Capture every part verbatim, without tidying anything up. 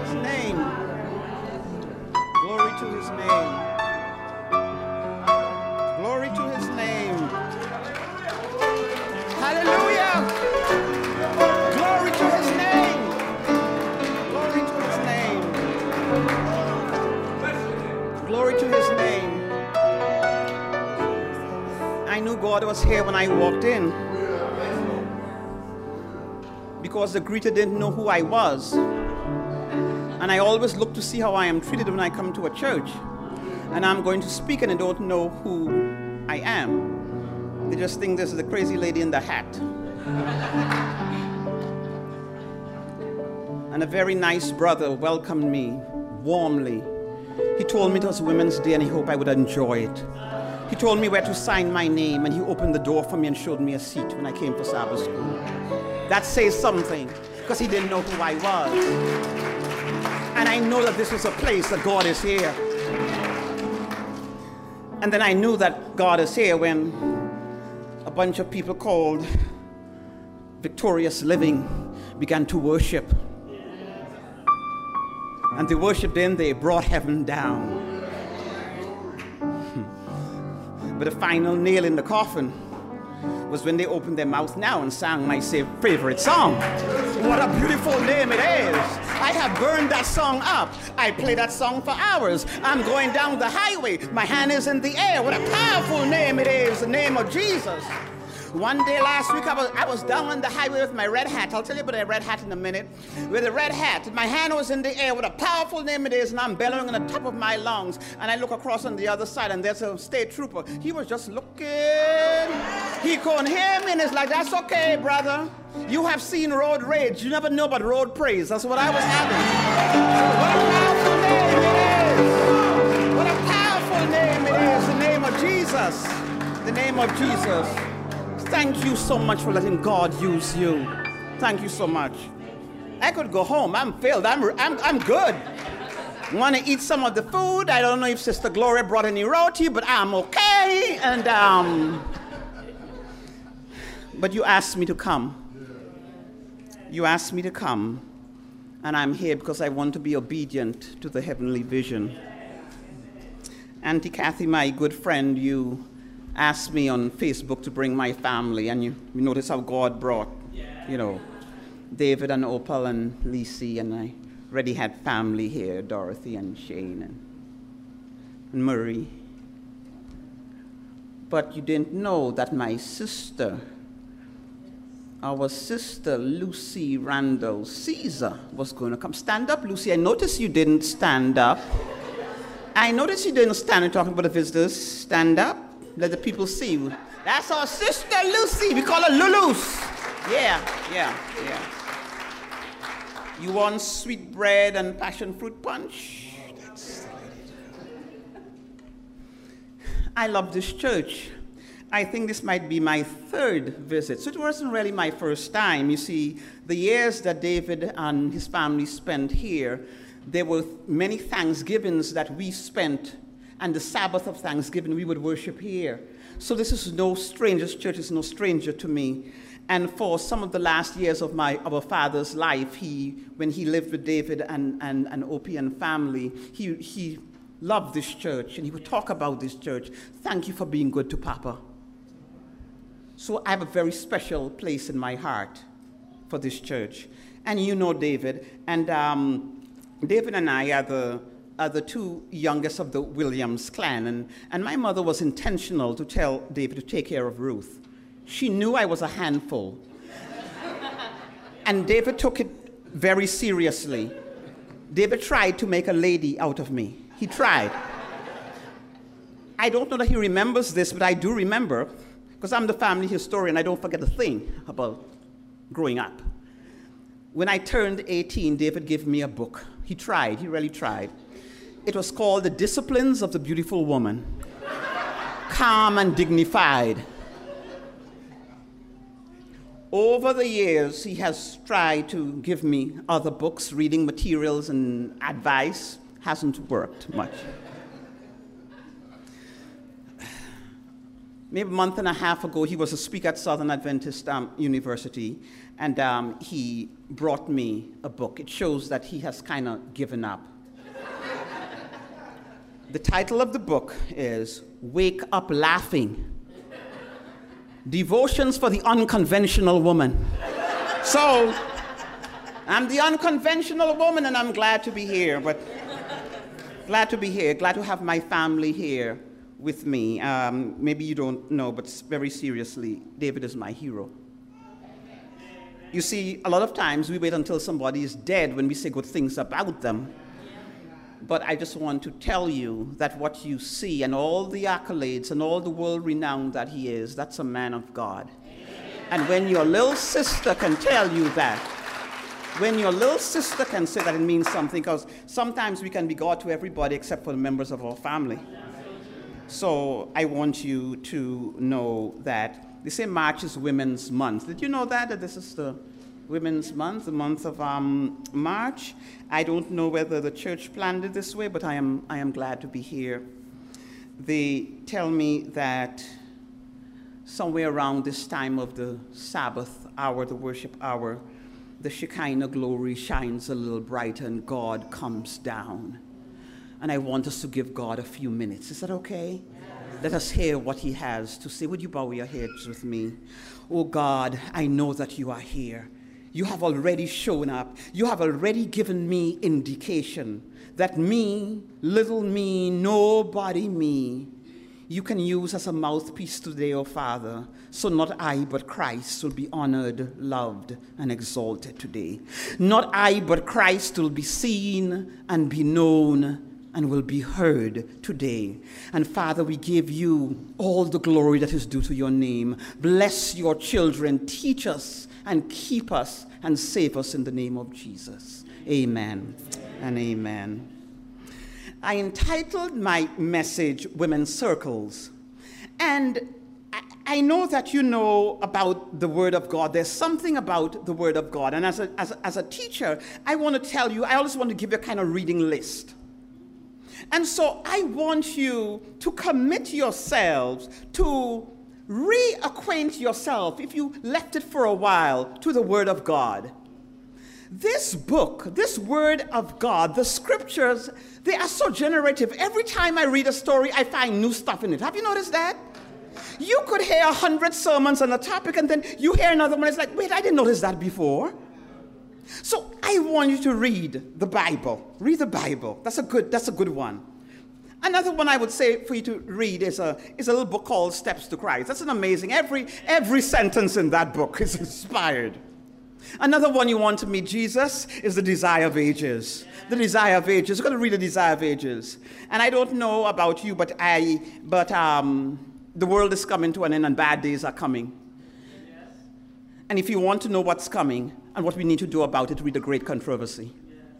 his name. Glory to his name. Glory to his name. Hallelujah. Glory to his name. Glory to his name. Glory to his name. I knew God was here when I walked in, because the greeter didn't know who I was. And I always look to see how I am treated when I come to a church. And I'm going to speak and they don't know who I am. They just think this is the crazy lady in the hat. And a very nice brother welcomed me warmly. He told me it was Women's Day and he hoped I would enjoy it. He told me where to sign my name and he opened the door for me and showed me a seat when I came for Sabbath school. That says something, because he didn't know who I was. And I know that this was a place that God is here. And then I knew that God is here when a bunch of people called Victorious Living began to worship. And they worshiped, then they brought heaven down. But the final nail in the coffin was when they opened their mouth now and sang my favorite song. What a beautiful name it is. I have burned that song up. I play that song for hours. I'm going down the highway. My hand is in the air. What a powerful name it is, the name of Jesus. One day last week, I was, I was down on the highway with my red hat. I'll tell you about the red hat in a minute. With a red hat, my hand was in the air. What a powerful name it is, and I'm bellowing on the top of my lungs. And I look across on the other side, and there's a state trooper. He was just looking. He couldn't hear me, and it's like, that's okay, brother. You have seen road rage. You never know about road praise. That's what I was having. What a powerful name it is. What a powerful name it is, the name of Jesus. The name of Jesus. Thank you so much for letting God use you. Thank you so much. I could go home. I'm filled. I'm, I'm, I'm good. Want to eat some of the food. I don't know if Sister Gloria brought any roti, but I'm okay. And um, but you asked me to come. You asked me to come, and I'm here because I want to be obedient to the heavenly vision. Auntie Kathy, my good friend, you asked me on Facebook to bring my family, and you, you notice how God brought, you know, David and Opal and Lisi, and I already had family here, Dorothy and Shane and, and Murray. But you didn't know that my sister, our sister Lucy Randall Caesar, was going to come. Stand up, Lucy. I noticed you didn't stand up. I noticed you didn't stand and talking about the visitors. Stand up. Let the people see you. That's our sister Lucy. We call her Lulus. Yeah, yeah, yeah. You want sweet bread and passion fruit punch? That's I love this church. I think this might be my third visit. So it wasn't really my first time. You see, the years that David and his family spent here, there were many Thanksgivings that we spent, and the Sabbath of Thanksgiving, we would worship here. So this is no stranger, this church is no stranger to me. And for some of the last years of my our father's life, he, when he lived with David and, and, and Opie and family, he, he loved this church, and he would talk about this church. Thank you for being good to Papa. So I have a very special place in my heart for this church. And you know David, and um, David and I are the are the two youngest of the Williams clan, and, and my mother was intentional to tell David to take care of Ruth. She knew I was a handful. And David took it very seriously. David tried to make a lady out of me. He tried. I don't know that he remembers this, but I do remember, because I'm the family historian, I don't forget a thing about growing up. When I turned eighteen, David gave me a book. He tried, he really tried. It was called The Disciplines of the Beautiful Woman. Calm and dignified. Over the years, he has tried to give me other books, reading materials and advice. Hasn't worked much. maybe a month and a half ago, he was a speaker at Southern Adventist um, University, and um, he brought me a book. It shows that he has kind of given up. The title of the book is Wake Up Laughing, Devotions for the Unconventional Woman. So, I'm the unconventional woman, and I'm glad to be here, but glad to be here, glad to have my family here with me. Um, maybe you don't know, but very seriously, David is my hero. You see, a lot of times we wait until somebody is dead when we say good things about them. But I just want to tell you that what you see and all the accolades and all the world renown that he is, that's a man of God. And when your little sister can tell you that, when your little sister can say that, it means something, because sometimes we can be God to everybody except for the members of our family. So I want you to know that they say March is Women's Month. Did you know that, that this is the Women's Month, the month of um, March? I don't know whether the church planned it this way, but I am, I am glad to be here. They tell me that somewhere around this time of the Sabbath hour, the worship hour, the Shekinah glory shines a little brighter and God comes down. And I want us to give God a few minutes. Is that okay? Yes. Let us hear what he has to say. Would you bow your heads with me? Oh God, I know that you are here. You have already shown up. You have already given me indication that me, little me, nobody me, you can use as a mouthpiece today, oh Father, so not I but Christ will be honored, loved, and exalted today. Not I but Christ will be seen and be known and will be heard today. And Father, we give you all the glory that is due to your name. Bless your children, teach us and keep us and save us in the name of Jesus. Amen, amen. And amen. I entitled my message, Women's Circles. And I, I know that you know about the Word of God. There's something about the Word of God. And as a, as a, as a teacher, I want to tell you, I always want to give you a kind of reading list. And so I want you to commit yourselves to reacquaint yourself, if you left it for a while, to the Word of God. This book, this Word of God, the scriptures, they are so generative. Every time I read a story, I find new stuff in it. Have you noticed that? You could hear a hundred sermons on a topic, and then you hear another one. It's like, wait, I didn't notice that before. So I want you to read the Bible. Read the Bible. That's a good, that's a good one. Another one I would say for you to read is a, is a little book called Steps to Christ. That's an amazing, every, every sentence in that book is inspired. Another one you want to meet Jesus is The Desire of Ages. The Desire of Ages. You're going to read The Desire of Ages. And I don't know about you, but I, but um, the world is coming to an end and bad days are coming. Yes. And if you want to know what's coming and what we need to do about it, read The Great Controversy.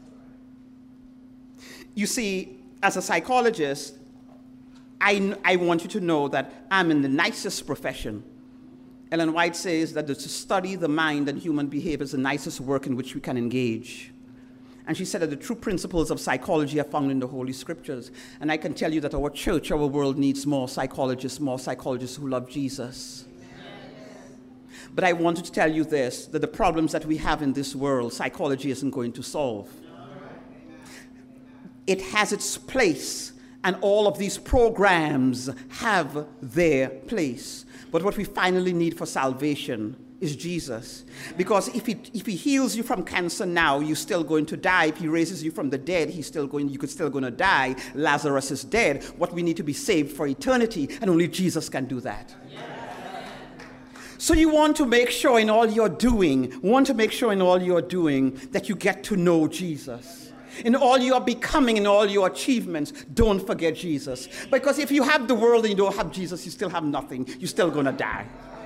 Yes. You see, as a psychologist, I, I want you to know that I'm in the nicest profession. Ellen White says that to study the mind and human behavior is the nicest work in which we can engage. And she said that the true principles of psychology are found in the Holy Scriptures. And I can tell you that our church, our world needs more psychologists, more psychologists who love Jesus. But I wanted to tell you this, that the problems that we have in this world, psychology isn't going to solve. It has its place, and all of these programs have their place. But what we finally need for salvation is Jesus. Because if he, if he heals you from cancer now, you're still going to die. If he raises you from the dead, he's still going, you're still going to die. Lazarus is dead. What we need to be saved for eternity, and only Jesus can do that. Yes. So you want to make sure in all you're doing, want to make sure in all you're doing that you get to know Jesus. In all you are becoming, in all your achievements, don't forget Jesus. Because if you have the world and you don't have Jesus, you still have nothing. You're still going to die.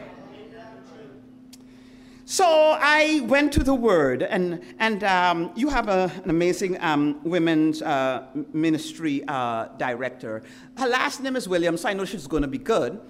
So I went to the Word, and, and um, you have a, an amazing um, women's uh, ministry uh, director. Her last name is Williams, so I know she's going to be good.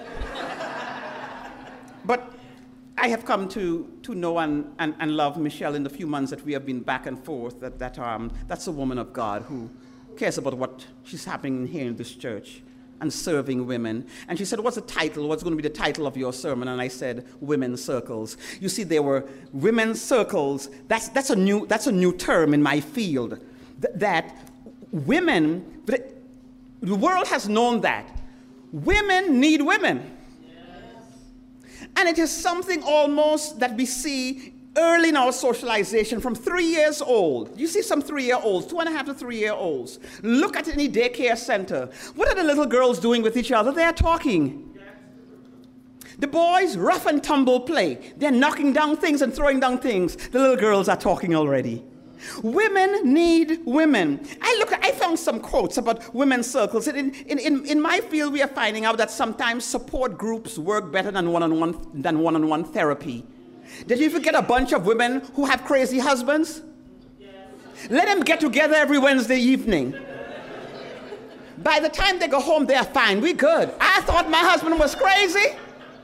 But I have come to, to know and, and, and love Michelle in the few months that we have been back and forth, that, that um, that's a woman of God who cares about what she's happening here in this church. and serving women. And she said, what's the title? What's going to be the title of your sermon? And I said, Women's Circles. You see, there were women's circles. That's, that's, a, new, that's a new term in my field. Th- that women, but the world has known that. Women need women. Yes. And it is something almost that we see early in our socialization from three years old. You see some three-year-olds, two and a half to three-year-olds. Look at any daycare center. What are the little girls doing with each other? They are talking. The boys, rough and tumble play. They're knocking down things and throwing down things. The little girls are talking already. Women need women. I look. I found some quotes about women's circles. In, in, in, in my field, we are finding out that sometimes support groups work better than one-on-one, than one-on-one therapy. Did you forget a bunch of women who have crazy husbands? Yes. Let them get together every Wednesday evening. By the time they go home, they're fine. We're good. I thought my husband was crazy.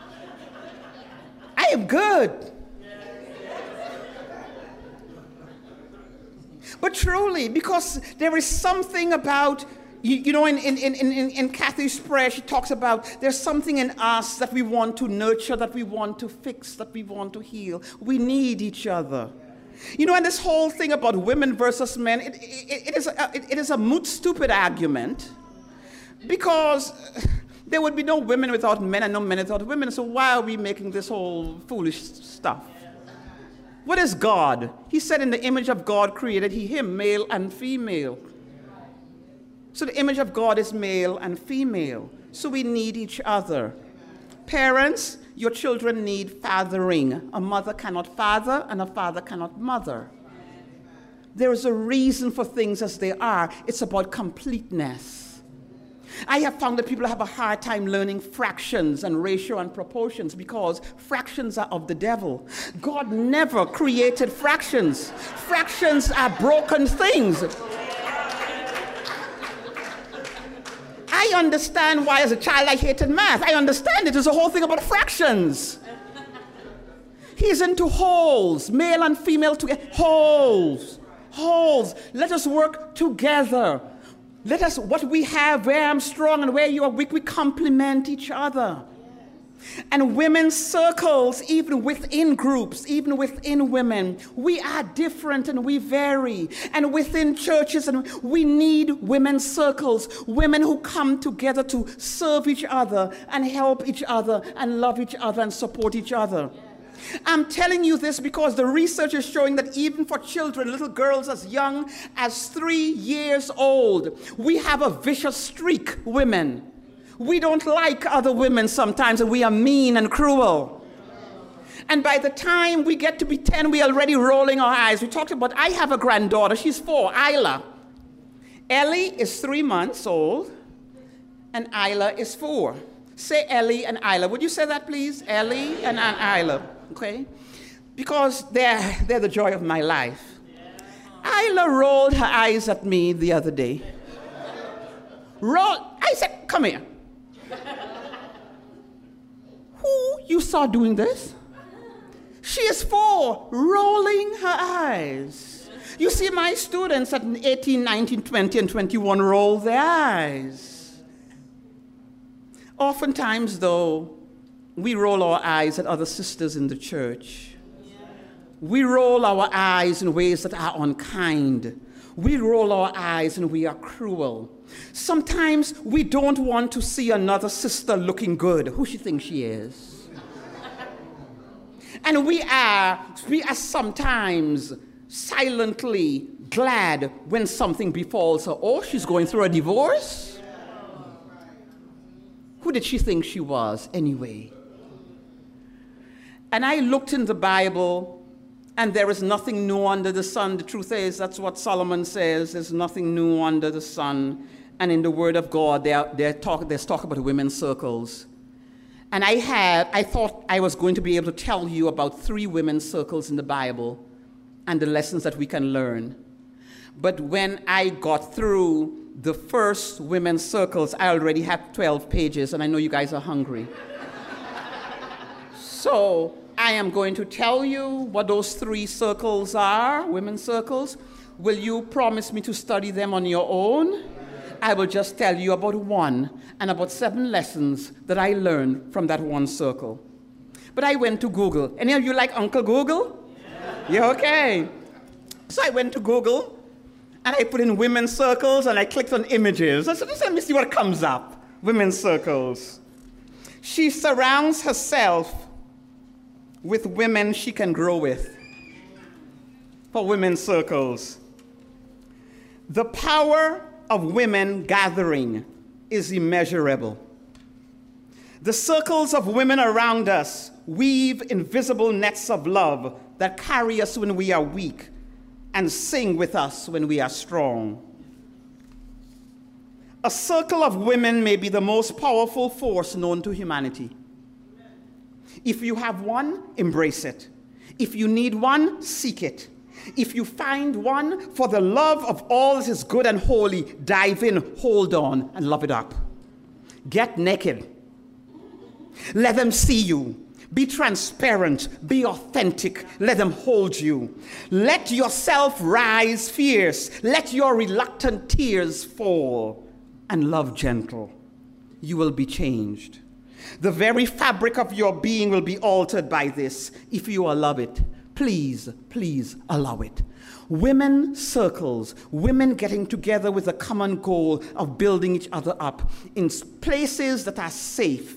I am good. But truly, because there is something about, you, you know, in, in, in, in, in Kathy's prayer, she talks about there's something in us that we want to nurture, that we want to fix, that we want to heal. We need each other. You know, and this whole thing about women versus men, it, it, it, is, a, it, it is a moot, stupid argument, because there would be no women without men and no men without women, so why are we making this whole foolish stuff? What is God? He said, in the image of God created he him, male and female. So the image of God is male and female. So we need each other. Parents, your children need fathering. A mother cannot father and a father cannot mother. There is a reason for things as they are. It's about completeness. I have found that people have a hard time learning fractions and ratio and proportions because fractions are of the devil. God never created fractions. Fractions are broken things. I understand why as a child I hated math. I understand it. There's a whole thing about fractions. He's into wholes, male and female together. Wholes, wholes. Let us work together. Let us, what we have, where I'm strong and where you are weak, we complement each other. And women's circles, even within groups, even within women, we are different and we vary. And within churches, and we need women's circles, women who come together to serve each other and help each other and love each other and support each other. I'm telling you this because the research is showing that even for children, little girls as young as three years old, we have a vicious streak, women. We don't like other women sometimes, and we are mean and cruel. And by the time we get to be ten, we're already rolling our eyes. We talked about, I have a granddaughter, she's four, Isla. Ellie is three months old, and Isla is four. Say Ellie and Isla. Would you say that, please? Ellie and, and Isla. Okay? Because they're, they're the joy of my life. Isla rolled her eyes at me the other day. Roll. I said, come here. Who you saw doing this? She is four, rolling her eyes. You see, my students at eighteen, nineteen, twenty, and twenty-one roll their eyes. Oftentimes, though, we roll our eyes at other sisters in the church. We roll our eyes in ways that are unkind. We roll our eyes and we are cruel. Sometimes we don't want to see another sister looking good. Who she thinks she is? And we are, we are sometimes silently glad when something befalls her. Oh, she's going through a divorce? Who did she think she was anyway? And I looked in the Bible, and there is nothing new under the sun. The truth is, that's what Solomon says. There's nothing new under the sun. And in the Word of God, there, there talk, there's talk about women's circles. And I had, I thought I was going to be able to tell you about three women's circles in the Bible and the lessons that we can learn. But when I got through the first women's circles, I already had twelve pages, and I know you guys are hungry. So I am going to tell you what those three circles are, women's circles. Will you promise me to study them on your own? I will just tell you about one and about seven lessons that I learned from that one circle. But I went to Google. Any of you like Uncle Google? Yeah, yeah, okay. So I went to Google, and I put in women's circles, and I clicked on images. I said, just let me see what comes up. Women's circles. She surrounds herself with women she can grow with. For women's circles. The power of women gathering is immeasurable. The circles of women around us weave invisible nets of love that carry us when we are weak and sing with us when we are strong. A circle of women may be the most powerful force known to humanity. If you have one, embrace it. If you need one, seek it. If you find one, for the love of all that is good and holy, dive in, hold on, and love it up. Get naked. Let them see you. Be transparent. Be authentic. Let them hold you. Let yourself rise fierce. Let your reluctant tears fall. And love gentle. You will be changed. The very fabric of your being will be altered by this. If you allow it, please, please allow it. Women circles, women getting together with a common goal of building each other up in places that are safe,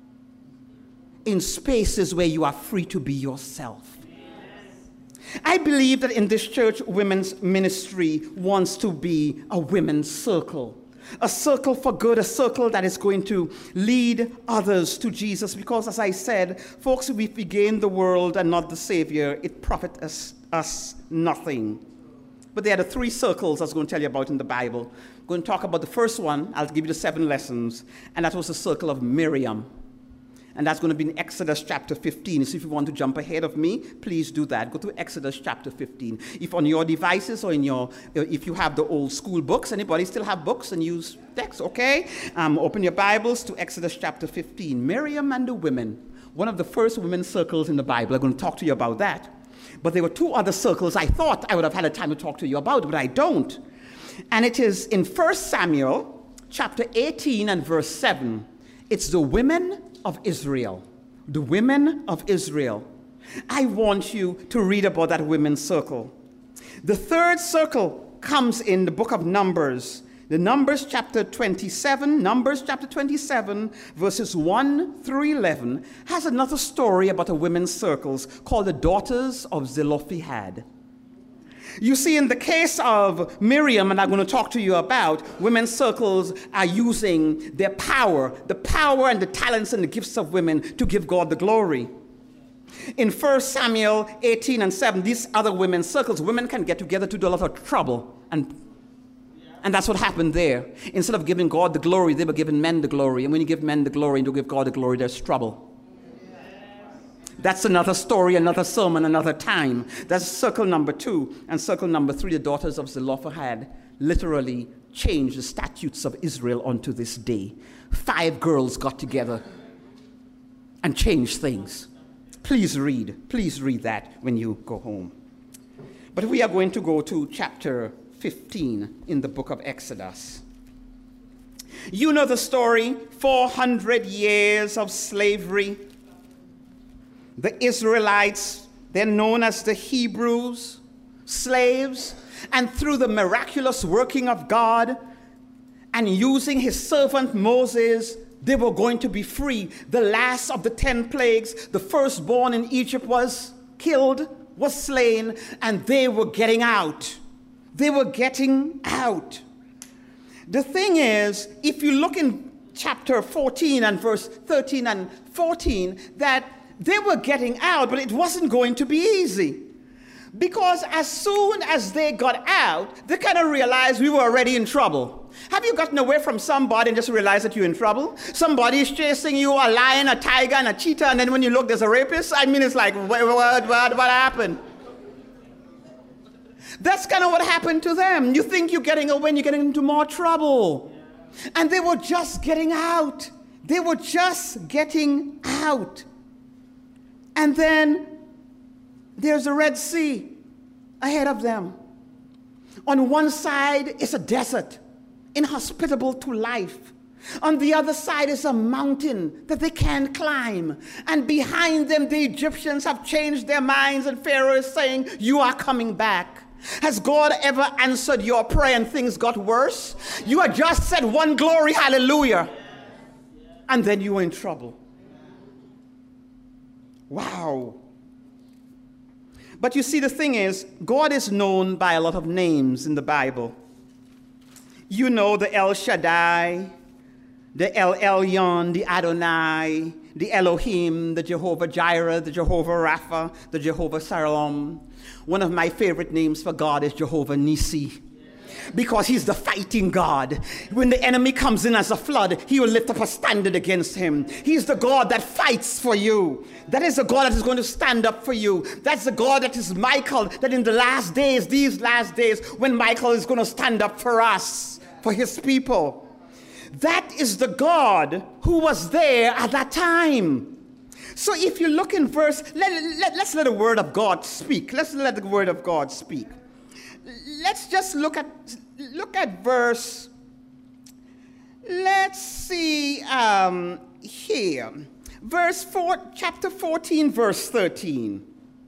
in spaces where you are free to be yourself. Yes. I believe that in this church, women's ministry wants to be a women's circle. A circle for good, a circle that is going to lead others to Jesus. Because as I said, folks, if we gain the world and not the Savior, it profits us, us nothing. But there are the three circles I was going to tell you about in the Bible. I'm going to talk about the first one. I'll give you the seven lessons. And that was the circle of Miriam. And that's going to be in Exodus chapter fifteen. So if you want to jump ahead of me, please do that. Go to Exodus chapter fifteen. If on your devices or in your, if you have the old school books, anybody still have books and use text, okay? Um, open your Bibles to Exodus chapter fifteen. Miriam and the women. One of the first women's circles in the Bible. I'm going to talk to you about that. But there were two other circles I thought I would have had a time to talk to you about, but I don't. And it is in First Samuel chapter eighteen and verse seven. It's the women of Israel. The women of Israel. I want you to read about that women's circle. The third circle comes in the book of Numbers. The Numbers chapter twenty-seven, Numbers chapter twenty-seven, verses one through eleven, has another story about a women's circles called the daughters of Zelophehad. You see, in the case of Miriam, and I'm going to talk to you about, women's circles are using their power, the power and the talents and the gifts of women to give God the glory. In First Samuel eighteen and seven, these other women's circles, women can get together to do a lot of trouble. And, and that's what happened there. Instead of giving God the glory, they were giving men the glory. And when you give men the glory and you give God the glory, there's trouble. That's another story, another sermon, another time. That's circle number two. And circle number three, the daughters of Zelophehad literally changed the statutes of Israel unto this day. Five girls got together and changed things. Please read. Please read that when you go home. But we are going to go to chapter fifteen in the book of Exodus. You know the story, four hundred years of slavery. The Israelites, they're known as the Hebrews, slaves, and through the miraculous working of God and using his servant Moses, they were going to be free. The last of the ten plagues, the firstborn in Egypt was killed, was slain, and they were getting out. They were getting out. The thing is, if you look in chapter fourteen and verse thirteen and fourteen, that they were getting out, but it wasn't going to be easy. Because as soon as they got out, they kind of realized we were already in trouble. Have you gotten away from somebody and just realized that you're in trouble? Somebody is chasing you, a lion, a tiger, and a cheetah, and then when you look, there's a rapist? I mean, it's like, what, what, what, what happened? That's kind of what happened to them. You think you're getting away and you're getting into more trouble. And they were just getting out. They were just getting out. And then there's the Red Sea ahead of them. On one side is a desert. inhospitable to life. On the other side is a mountain that they can't climb. And behind them, the Egyptians have changed their minds, and Pharaoh is saying, you are coming back. Has God ever answered your prayer and things got worse? You had just said one glory, hallelujah, and then you were in trouble. Wow. But you see, the thing is, God is known by a lot of names in the Bible. You know the El Shaddai, the El Elyon, the Adonai, the Elohim, the Jehovah Jireh, the Jehovah Rapha, the Jehovah Shalom. One of my favorite names for God is Jehovah Nissi, because he's the fighting God. When the enemy comes in as a flood, he will lift up a standard against him. He's the God that fights for you. That is the God that is going to stand up for you. That's the God that is Michael, that in the last days, these last days, when Michael is going to stand up for us, for his people. That is the God who was there at that time. So if you look in verse, let, let, let's let the word of God speak. Let's let the word of God speak. Let's just look at, look at verse, let's see um, here. Verse four, chapter fourteen, verse thirteen.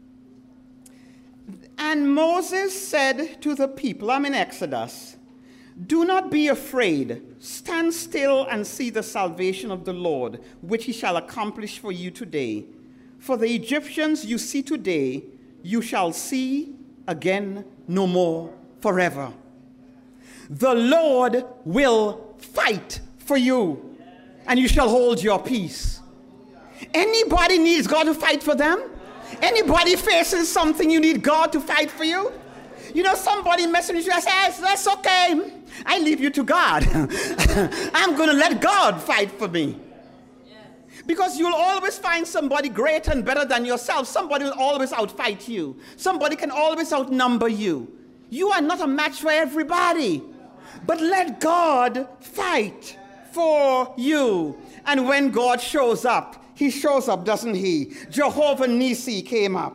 And Moses said to the people, I'm in Exodus, do not be afraid. Stand still and see the salvation of the Lord, which he shall accomplish for you today. For the Egyptians you see today, you shall see again no more forever. The Lord will fight for you, and you shall hold your peace. Anybody needs God to fight for them? Anybody facing something, you need God to fight for you? You know, somebody messing with you, I say, that's okay. I leave you to God. I'm going to let God fight for me. Because you'll always find somebody greater and better than yourself. Somebody will always outfight you. Somebody can always outnumber you. You are not a match for everybody. But let God fight for you. And when God shows up, he shows up, doesn't he? Jehovah Nissi came up.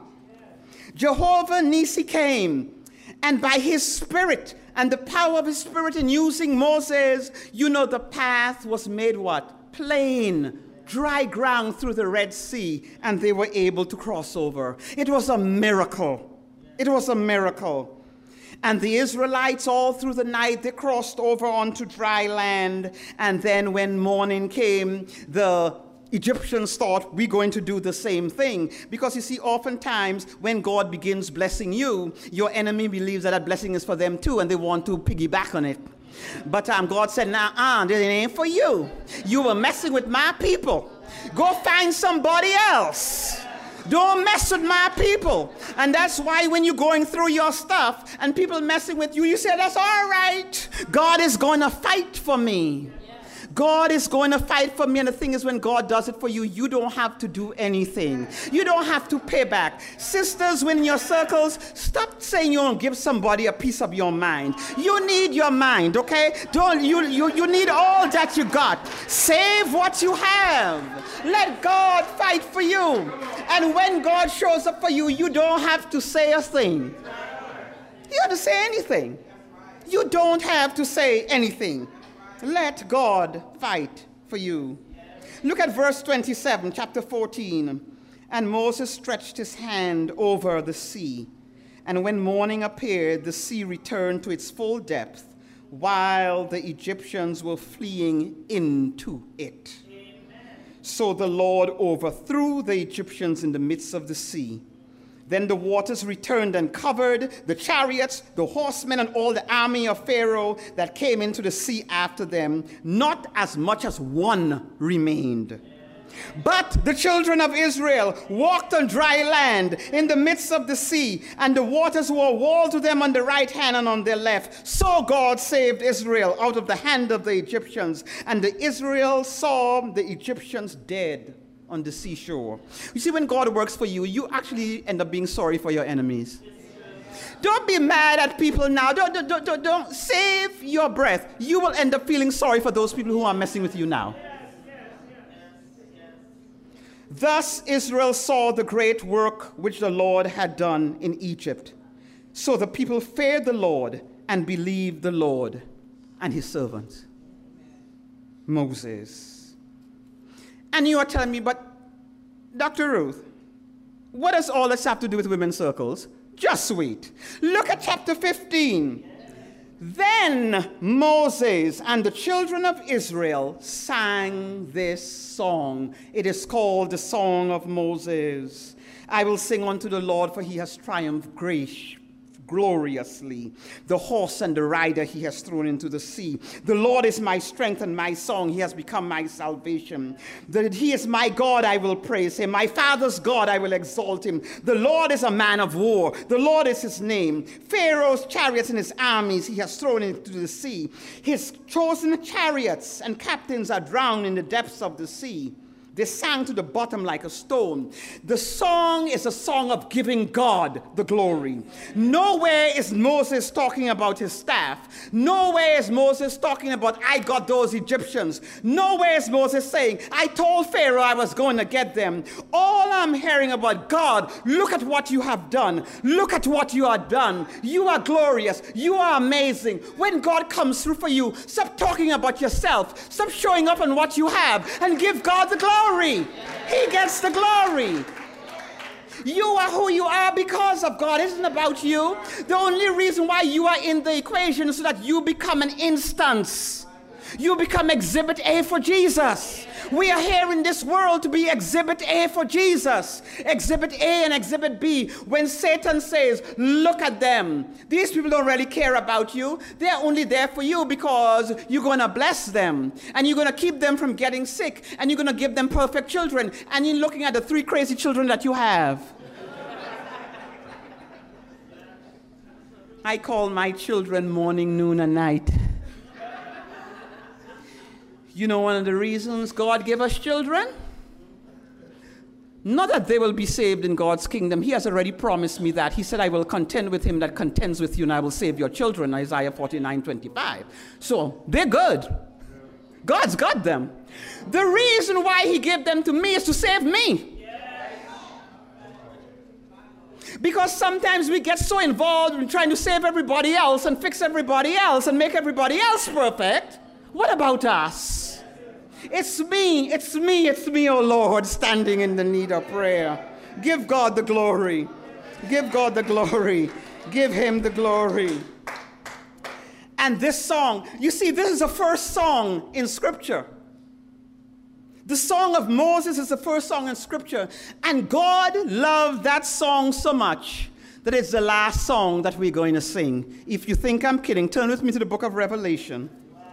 Jehovah Nissi came. And by his spirit and the power of his spirit in using Moses, you know, the path was made what? Plain, dry ground through the Red Sea, and they were able to cross over. It was a miracle. It was a miracle. And the Israelites, all through the night, they crossed over onto dry land. And then when morning came, the Egyptians thought, we're going to do the same thing. Because you see, oftentimes when God begins blessing you, your enemy believes that that blessing is for them too, and they want to piggyback on it. But um, God said, nah, uh, it ain't for you. You were messing with my people. Go find somebody else. Don't mess with my people. And that's why when you're going through your stuff and people messing with you, you say, that's all right. God is going to fight for me. God is going to fight for me. And the thing is, when God does it for you, you don't have to do anything. You don't have to pay back. Sisters, when in your circles, stop saying you don't give somebody a piece of your mind. You need your mind, okay? Don't you, you, you need all that you got. Save what you have. Let God fight for you. And when God shows up for you, you don't have to say a thing. You have to say anything. You don't have to say anything. Let God fight for you. Look at verse twenty-seven, chapter fourteen. And Moses stretched his hand over the sea. And when morning appeared, the sea returned to its full depth, while the Egyptians were fleeing into it. Amen. So the Lord overthrew the Egyptians in the midst of the sea. Then the waters returned and covered the chariots, the horsemen, and all the army of Pharaoh that came into the sea after them. Not as much as one remained. But the children of Israel walked on dry land in the midst of the sea, and the waters were a wall to them on the right hand and on their left. So God saved Israel out of the hand of the Egyptians, and the Israel saw the Egyptians dead on the seashore. You see, when God works for you, you actually end up being sorry for your enemies. Don't be mad at people now. Don't, don't, don't, don't save your breath. You will end up feeling sorry for those people who are messing with you now. Thus Israel saw the great work which the Lord had done in Egypt. So the people feared the Lord and believed the Lord. and his servant, Moses. And you are telling me, but Doctor Ruth, what does all this have to do with women's circles? Just wait. Look at chapter fifteen. Then Moses and the children of Israel sang this song. It is called the Song of Moses. I will sing unto the Lord, for he has triumphed grace. Gloriously. The horse and the rider he has thrown into the sea. The Lord is my strength and my song. He has become my salvation. That he is my God, I will praise him. My father's God, I will exalt him. The Lord is a man of war. The Lord is his name. Pharaoh's chariots and his armies he has thrown into the sea. His chosen chariots and captains are drowned in the depths of the sea. They sang to the bottom like a stone. The song is a song of giving God the glory. Nowhere is Moses talking about his staff. Nowhere is Moses talking about, I got those Egyptians. Nowhere is Moses saying, I told Pharaoh I was going to get them. All I'm hearing about, God, look at what you have done. Look at what you are done. You are glorious. You are amazing. When God comes through for you, stop talking about yourself. Stop showing up on what you have and give God the glory. He gets the glory. You are who you are because of God. It isn't about you. The only reason why you are in the equation is so that you become an instance. You become exhibit A for Jesus. We are here in this world to be exhibit A for Jesus. Exhibit A and exhibit B. When Satan says, look at them. These people don't really care about you. They're only there for you because you're going to bless them. And you're going to keep them from getting sick. And you're going to give them perfect children. And you're looking at the three crazy children that you have. I call my children morning, noon, and night. You know one of the reasons God gave us children? Not that they will be saved in God's kingdom. He has already promised me that. He said, I will contend with him that contends with you, and I will save your children, Isaiah forty-nine twenty-five. So they're good. God's got them. The reason why he gave them to me is to save me. Because sometimes we get so involved in trying to save everybody else and fix everybody else and make everybody else perfect. What about us? It's me, it's me, it's me, oh Lord, standing in the need of prayer. Give God the glory. Give God the glory. Give him the glory. And this song, you see, this is the first song in Scripture. The song of Moses is the first song in Scripture. And God loved that song so much that it's the last song that we're going to sing. If you think I'm kidding, turn with me to the book of Revelation.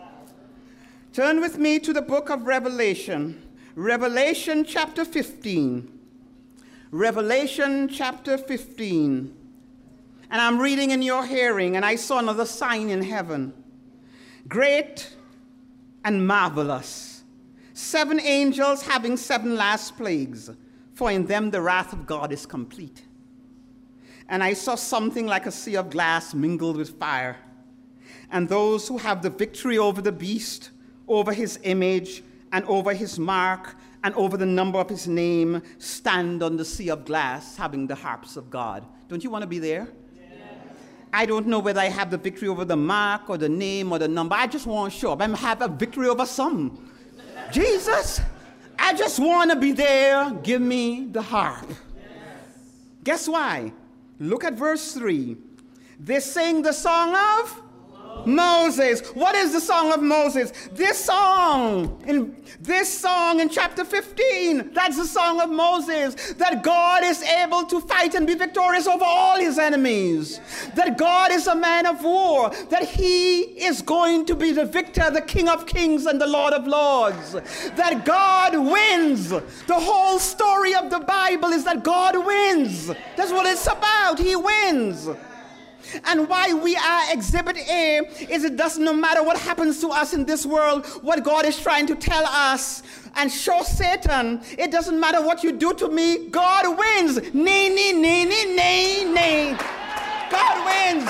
Turn with me to the book of Revelation. Revelation chapter fifteen. Revelation chapter fifteen. And I'm reading in your hearing, and I saw another sign in heaven. Great and marvelous. Seven angels having seven last plagues, for in them the wrath of God is complete. And I saw something like a sea of glass mingled with fire. And those who have the victory over the beast, over his image, and over his mark, and over the number of his name, stand on the sea of glass, having the harps of God. Don't you want to be there? Yes. I don't know whether I have the victory over the mark, or the name, or the number. I just want to show up. I have a victory over some. Jesus, I just want to be there. Give me the harp. Yes. Guess why? Look at verse three. They sing the song of Moses. What is the song of Moses? This song in this song in chapter fifteen, that's the song of Moses, that God is able to fight and be victorious over all his enemies, that God is a man of war, that he is going to be the victor, the King of kings and the Lord of lords, that God wins. The whole story of the Bible is that God wins. That's what it's about. He wins. And why we are exhibit A is it doesn't no matter what happens to us in this world, what God is trying to tell us and show Satan, it doesn't matter what you do to me, God wins. Nay, nay, nay, nay, nay, nay. God wins.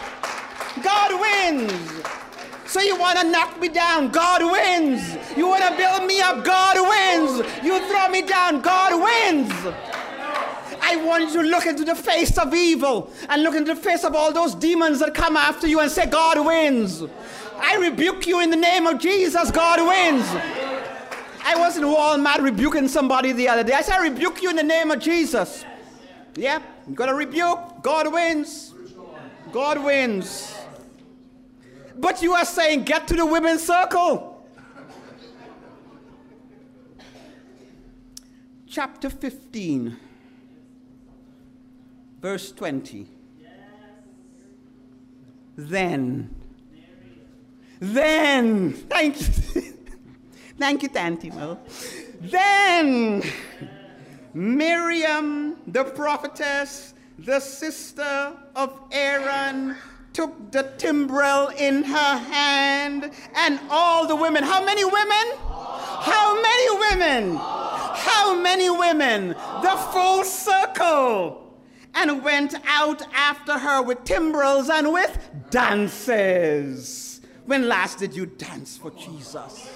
God wins. So you want to knock me down, God wins. You want to build me up, God wins. You throw me down, God wins. I want you to look into the face of evil and look into the face of all those demons that come after you and say, God wins. I rebuke you in the name of Jesus. God wins. I was in Walmart rebuking somebody the other day. I said, I rebuke you in the name of Jesus. Yeah, you got to rebuke. God wins. God wins. But you are saying, get to the women's circle. Chapter fifteen, verse twenty. Then, then, thank you. Thank you, Tanti Will. Then Miriam, the prophetess, the sister of Aaron, took the timbrel in her hand, and all the women, how many women? How many women? How many women? The full circle. And went out after her with timbrels and with dances. When last did you dance for Jesus?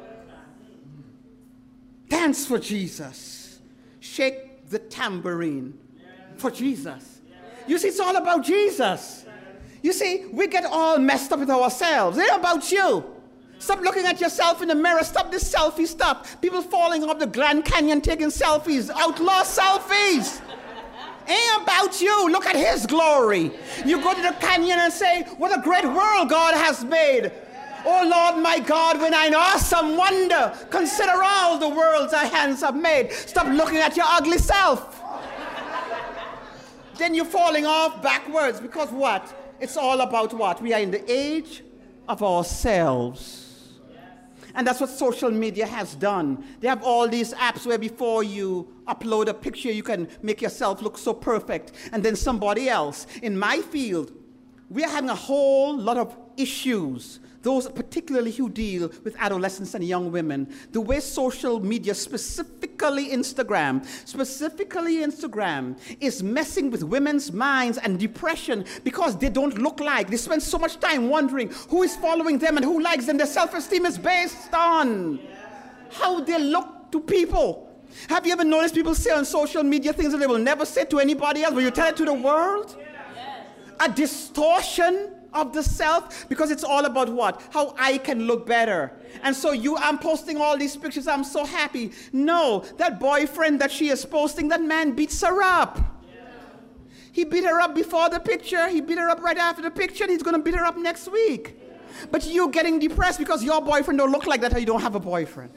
Dance for Jesus. Shake the tambourine for Jesus. You see, it's all about Jesus. You see, we get all messed up with ourselves. It ain't about you. Stop looking at yourself in the mirror. Stop this selfie stuff. People falling off the Grand Canyon taking selfies. Outlaw selfies. Ain't about you. Look at his glory. You go to the canyon and say, what a great world God has made. Oh Lord, my God, when I know awesome wonder, consider all the worlds thy hands have made. Stop looking at your ugly self. Then you're falling off backwards because what? It's all about what? We are in the age of ourselves. And that's what social media has done. They have all these apps where before you upload a picture, you can make yourself look so perfect. And then somebody else. In my field, we are having a whole lot of issues. Those particularly who deal with adolescents and young women. The way social media, specifically Instagram, specifically Instagram, is messing with women's minds and depression because they don't look like. They spend so much time wondering who is following them and who likes them. Their self-esteem is based on how they look to people. Have you ever noticed people say on social media things that they will never say to anybody else, but you tell it to the world? A distortion of the self, because it's all about what? How I can look better. And so you, I'm posting all these pictures, I'm so happy. No, that boyfriend that she is posting, that man beats her up. Yeah. He beat her up before the picture, he beat her up right after the picture, and he's going to beat her up next week. Yeah. But you're getting depressed because your boyfriend don't look like that or you don't have a boyfriend.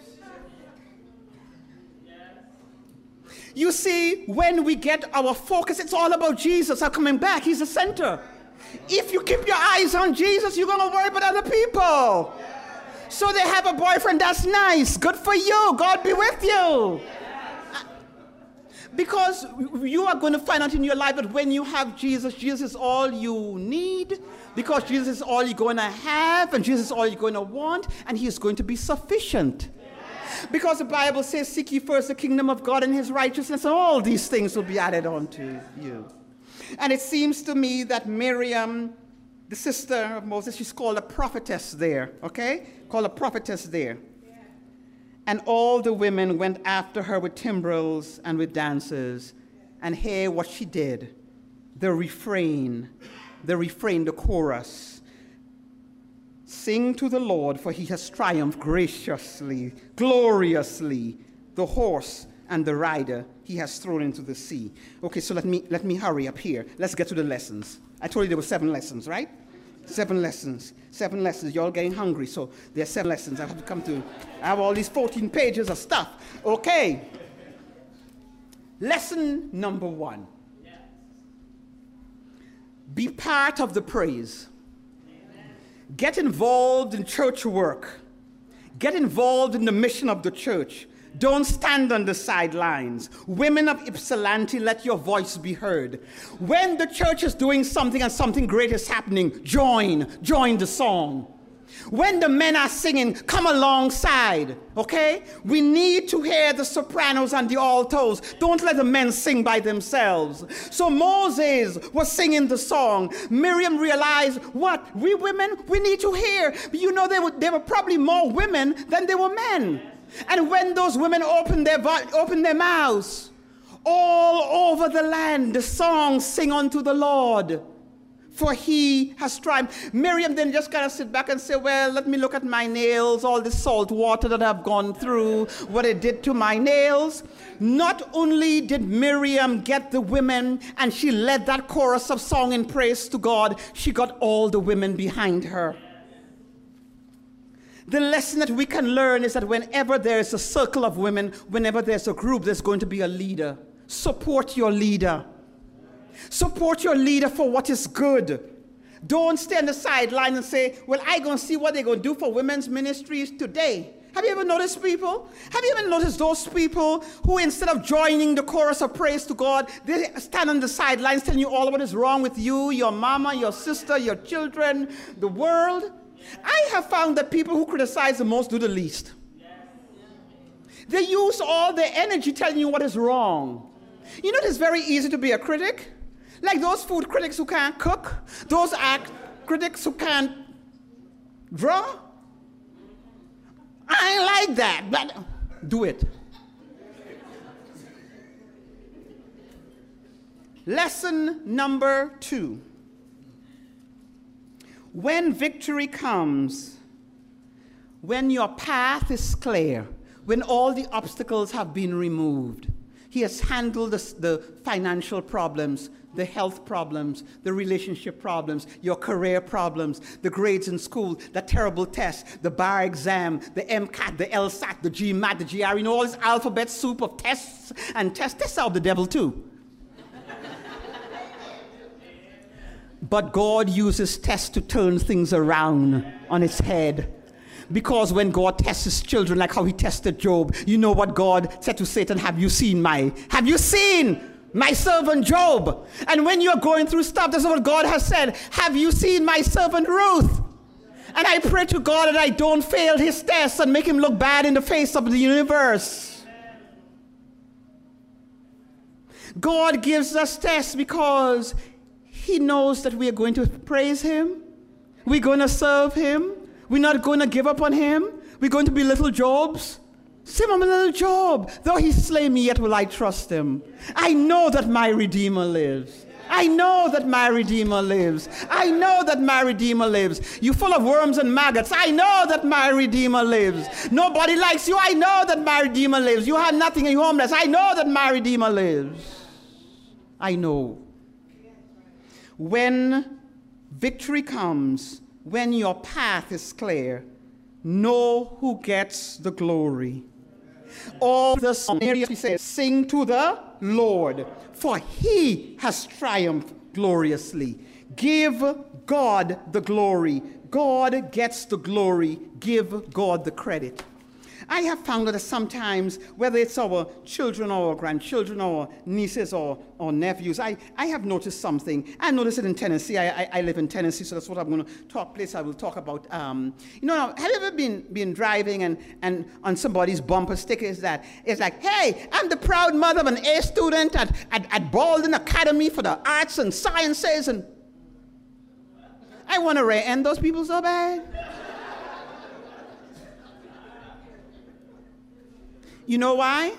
Yeah. You see, when we get our focus, it's all about Jesus. I'm coming back, he's the center. If you keep your eyes on Jesus, you're going to worry about other people. So they have a boyfriend, that's nice. Good for you. God be with you. Because you are going to find out in your life that when you have Jesus, Jesus is all you need. Because Jesus is all you're going to have, and Jesus is all you're going to want, and he is going to be sufficient. Because the Bible says, seek ye first the kingdom of God and his righteousness, and all these things will be added on to you. And it seems to me that Miriam, the sister of Moses, she's called a prophetess there, okay? Called a prophetess there. Yeah. And all the women went after her with timbrels and with dances. And hear what she did. The refrain, the refrain, the chorus. Sing to the Lord, for he has triumphed graciously, gloriously. The horse and the rider he has thrown into the sea. Okay, so let me let me hurry up here. Let's get to the lessons. I told you there were seven lessons, right? Seven lessons. Seven lessons. You're all getting hungry, so there are seven lessons. I have to come to. I have all these fourteen pages of stuff. Okay. Lesson number one. Be part of the praise. Get involved in church work. Get involved in the mission of the church. Don't stand on the sidelines. Women of Ypsilanti, let your voice be heard. When the church is doing something and something great is happening, join, join the song. When the men are singing, come alongside, okay? We need to hear the sopranos and the altos. Don't let the men sing by themselves. So Moses was singing the song. Miriam realized, what? We women, we need to hear. You know, there were, there were probably more women than there were men. And when those women opened their, opened their mouths, All over the land, the songs sing unto the Lord, for he has triumphed. Miriam didn't just kind of sit back and say, well, let me look at my nails, all the salt water that I've gone through, what it did to my nails. Not only did Miriam get the women and she led that chorus of song in praise to God, she got all the women behind her. The lesson that we can learn is that whenever there's a circle of women, whenever there's a group, there's going to be a leader. Support your leader. Support your leader for what is good. Don't stay on the sideline and say, well, I'm going to see what they're going to do for women's ministries today. Have you ever noticed people? Have you ever noticed those people who, instead of joining the chorus of praise to God, they stand on the sidelines telling you all what is wrong with you, your mama, your sister, your children, the world? I have found that people who criticize the most do the least. They use all their energy telling you what is wrong. You know, it's very easy to be a critic. Like those food critics who can't cook, those act critics who can't draw. I ain't like that, but do it. Lesson number two. When victory comes, when your path is clear, when all the obstacles have been removed, he has handled the, the financial problems, the health problems, the relationship problems, your career problems, the grades in school, the terrible test, the bar exam, the MCAT, the LSAT, the GMAT, the G R E, you know, all this alphabet soup of tests and tests. Tests are of the devil too. But God uses tests to turn things around on its head. Because when God tests his children, like how he tested Job, you know what God said to Satan, have you seen my, have you seen my servant Job? And when you're going through stuff, that's what God has said, have you seen my servant Ruth? And I pray to God that I don't fail his tests and make him look bad in the face of the universe. God gives us tests because he knows that we are going to praise him. We're going to serve him. We're not going to give up on him. We're going to be little Jobs. Say, I'm a little Job. Though he slay me, yet will I trust him. I know that my Redeemer lives. I know that my Redeemer lives. I know that my Redeemer lives. You're full of worms and maggots. I know that my Redeemer lives. Nobody likes you. I know that my Redeemer lives. You have nothing and you're homeless. I know that my Redeemer lives. I know. When victory comes, when your path is clear, know who gets the glory. All the song he says, sing to the Lord, for he has triumphed gloriously. Give God the glory. God gets the glory. Give God the credit. I have found that sometimes, whether it's our children or our grandchildren or nieces or, or nephews, I, I have noticed something. I noticed it in Tennessee. I, I, I live in Tennessee, so that's what I'm going to talk, place I will talk about. Um, you know, have you ever been, been driving and, and on somebody's bumper sticker is that, it's like, hey, I'm the proud mother of an A student at, at, at Baldwin Academy for the Arts and Sciences, and I want to rear-end those people so bad. You know why?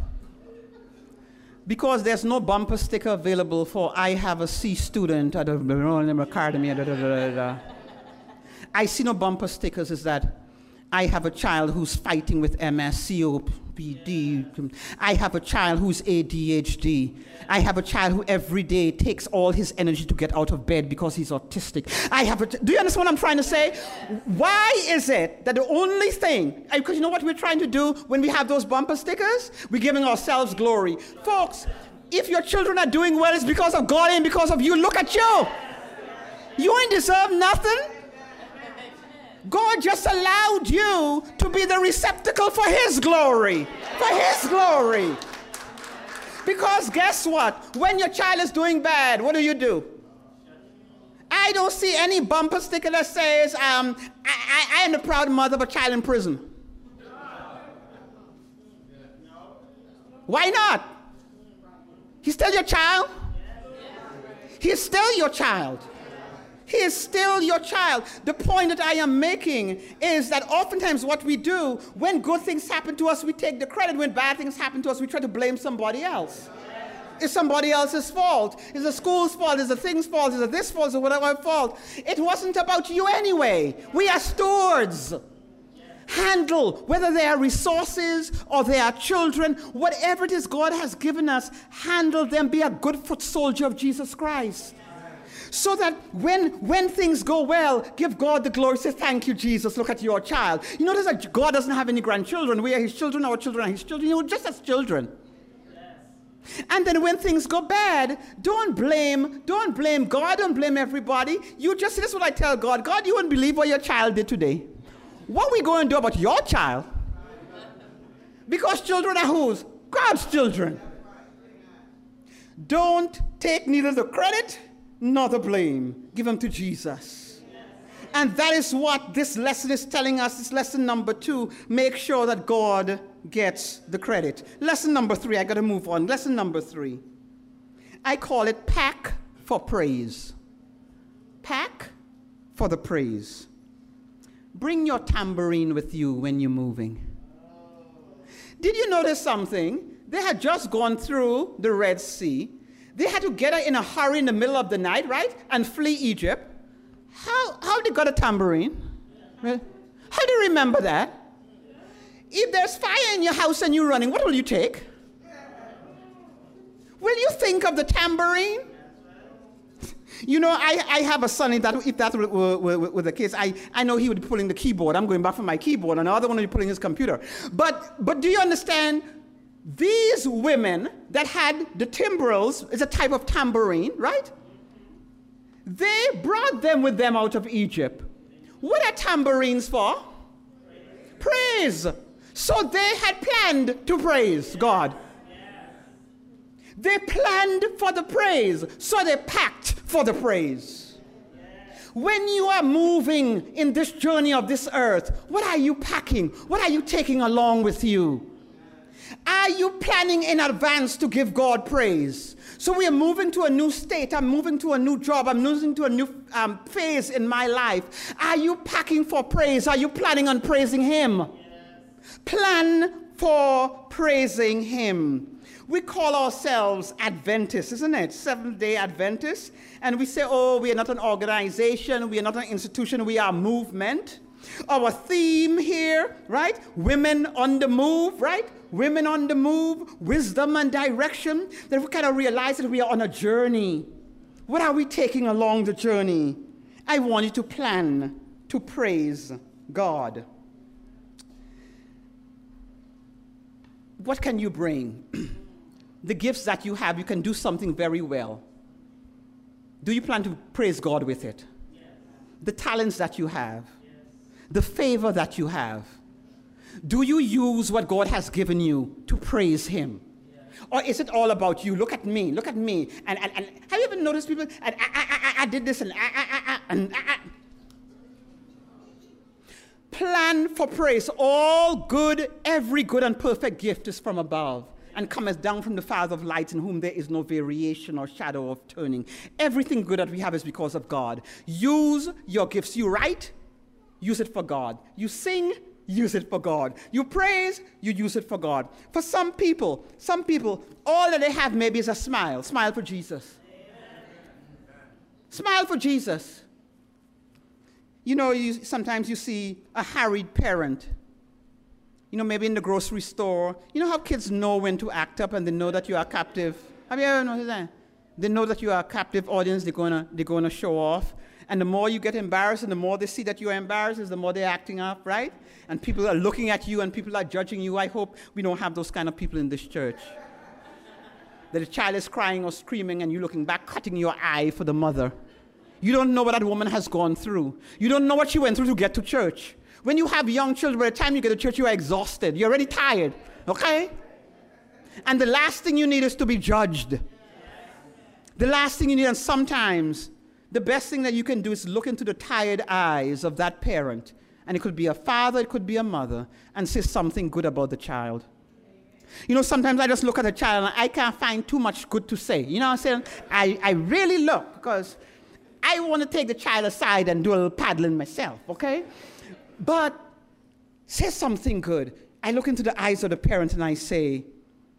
Because there's no bumper sticker available for I have a C student at the Royal Academy. Da, da, da, da, da. I see no bumper stickers is that I have a child who's fighting with M S, C O P D. I have a child who's A D H D. I have a child who every day takes all his energy to get out of bed because he's autistic. I have a, do you understand what I'm trying to say? Why is it that the only thing, because you know what we're trying to do when we have those bumper stickers? We're giving ourselves glory. Folks, if your children are doing well, it's because of God and because of you. Look at you. You ain't deserve nothing. God just allowed you to be the receptacle for his glory. For his glory. Because guess what? When your child is doing bad, what do you do? I don't see any bumper sticker that says, um, I, I, I am the proud mother of a child in prison. Why not? He's still your child. He's still your child. He is still your child. The point that I am making is that oftentimes what we do, when good things happen to us, we take the credit. When bad things happen to us, we try to blame somebody else. it's somebody else's fault. It's the school's fault, it's the thing's fault, it's the this fault, it's whatever fault. It wasn't about you anyway. We are stewards. Handle, whether they are resources or they are children, whatever it is God has given us, handle them. Be a good foot soldier of Jesus Christ. So that when, when things go well, give God the glory. Say, thank you, Jesus. Look at your child. You notice that God doesn't have any grandchildren. We are his children, our children are his children. You know, just as children. Yes. And then when things go bad, don't blame, don't blame God, don't blame everybody. You just, this is what I tell God. God, you wouldn't believe what your child did today. What are we going to do about your child? Because children are whose? God's children. Don't take neither the credit nor the blame. Give them to Jesus. And that is what this lesson is telling us. This lesson number two. Make sure that God gets the credit. Lesson number three. I got to move on. Lesson number three. I call it pack for praise. Pack for the praise. Bring your tambourine with you when you're moving. Did you notice something? They had just gone through the Red Sea. They had to get her in a hurry in the middle of the night, right? And flee Egypt. How, how they got a tambourine? Right? How do you remember that? If there's fire in your house and you're running, what will you take? Will you think of the tambourine? You know, I, I have a son, if that, if that were, were, were the case, I, I know he would be pulling the keyboard. I'm going back for my keyboard, and the other one would be pulling his computer. But, but do you understand? These women that had the timbrels, is a type of tambourine, right? They brought them with them out of Egypt. What are tambourines for? Praise. Praise. So they had planned to praise God. They planned for the praise, so they packed for the praise. When you are moving in this journey of this earth, what are you packing? What are you taking along with you? Are you planning in advance to give God praise? So we are moving to a new state. I'm moving to a new job. I'm moving to a new um, phase in my life. Are you packing for praise? Are you planning on praising Him? Yes. Plan for praising Him. We call ourselves Adventists, isn't it? Seventh-day Adventists. And we say, oh, we are not an organization. We are not an institution. We are a movement. Our theme here, right? Women on the move, right? Women on the move, wisdom and direction. Then we kind of realize that we are on a journey. What are we taking along the journey? I want you to plan to praise God. What can you bring? The gifts that you have, you can do something very well. Do you plan to praise God with it? Yes. The talents that you have, yes. The favor that you have, do you use what God has given you to praise Him? Yes. Or is it all about you? Look at me, look at me. And, and, and have you ever noticed people, and I, I, I, I did this, and I, I, I, and I, I. Plan for praise. All good, every good and perfect gift is from above, and cometh down from the Father of lights, in whom there is no variation or shadow of turning. Everything good that we have is because of God. Use your gifts. You write, use it for God. You sing, use it for God. You praise, you use it for God. For some people, some people, all that they have maybe is a smile. Smile for Jesus. Amen. Smile for Jesus. You know, you, sometimes you see a harried parent. You know, maybe in the grocery store. You know how kids know when to act up and they know that you are captive? Have you ever noticed that? They know that you are a captive audience. They're gonna, they're gonna show off. And the more you get embarrassed and the more they see that you are embarrassed, the more they're acting up, right? And people are looking at you and people are judging you. I hope we don't have those kind of people in this church. That the child is crying or screaming and you're looking back, cutting your eye for the mother. You don't know what that woman has gone through. You don't know what she went through to get to church. When you have young children, by the time you get to church, you are exhausted. You're already tired, okay? And the last thing you need is to be judged. The last thing you need, and sometimes the best thing that you can do is look into the tired eyes of that parent. And it could be a father, it could be a mother, and say something good about the child. You know, sometimes I just look at a child and I can't find too much good to say. You know what I'm saying? I, I really look, because I want to take the child aside and do a little paddling myself, okay? But say something good. I look into the eyes of the parent and I say,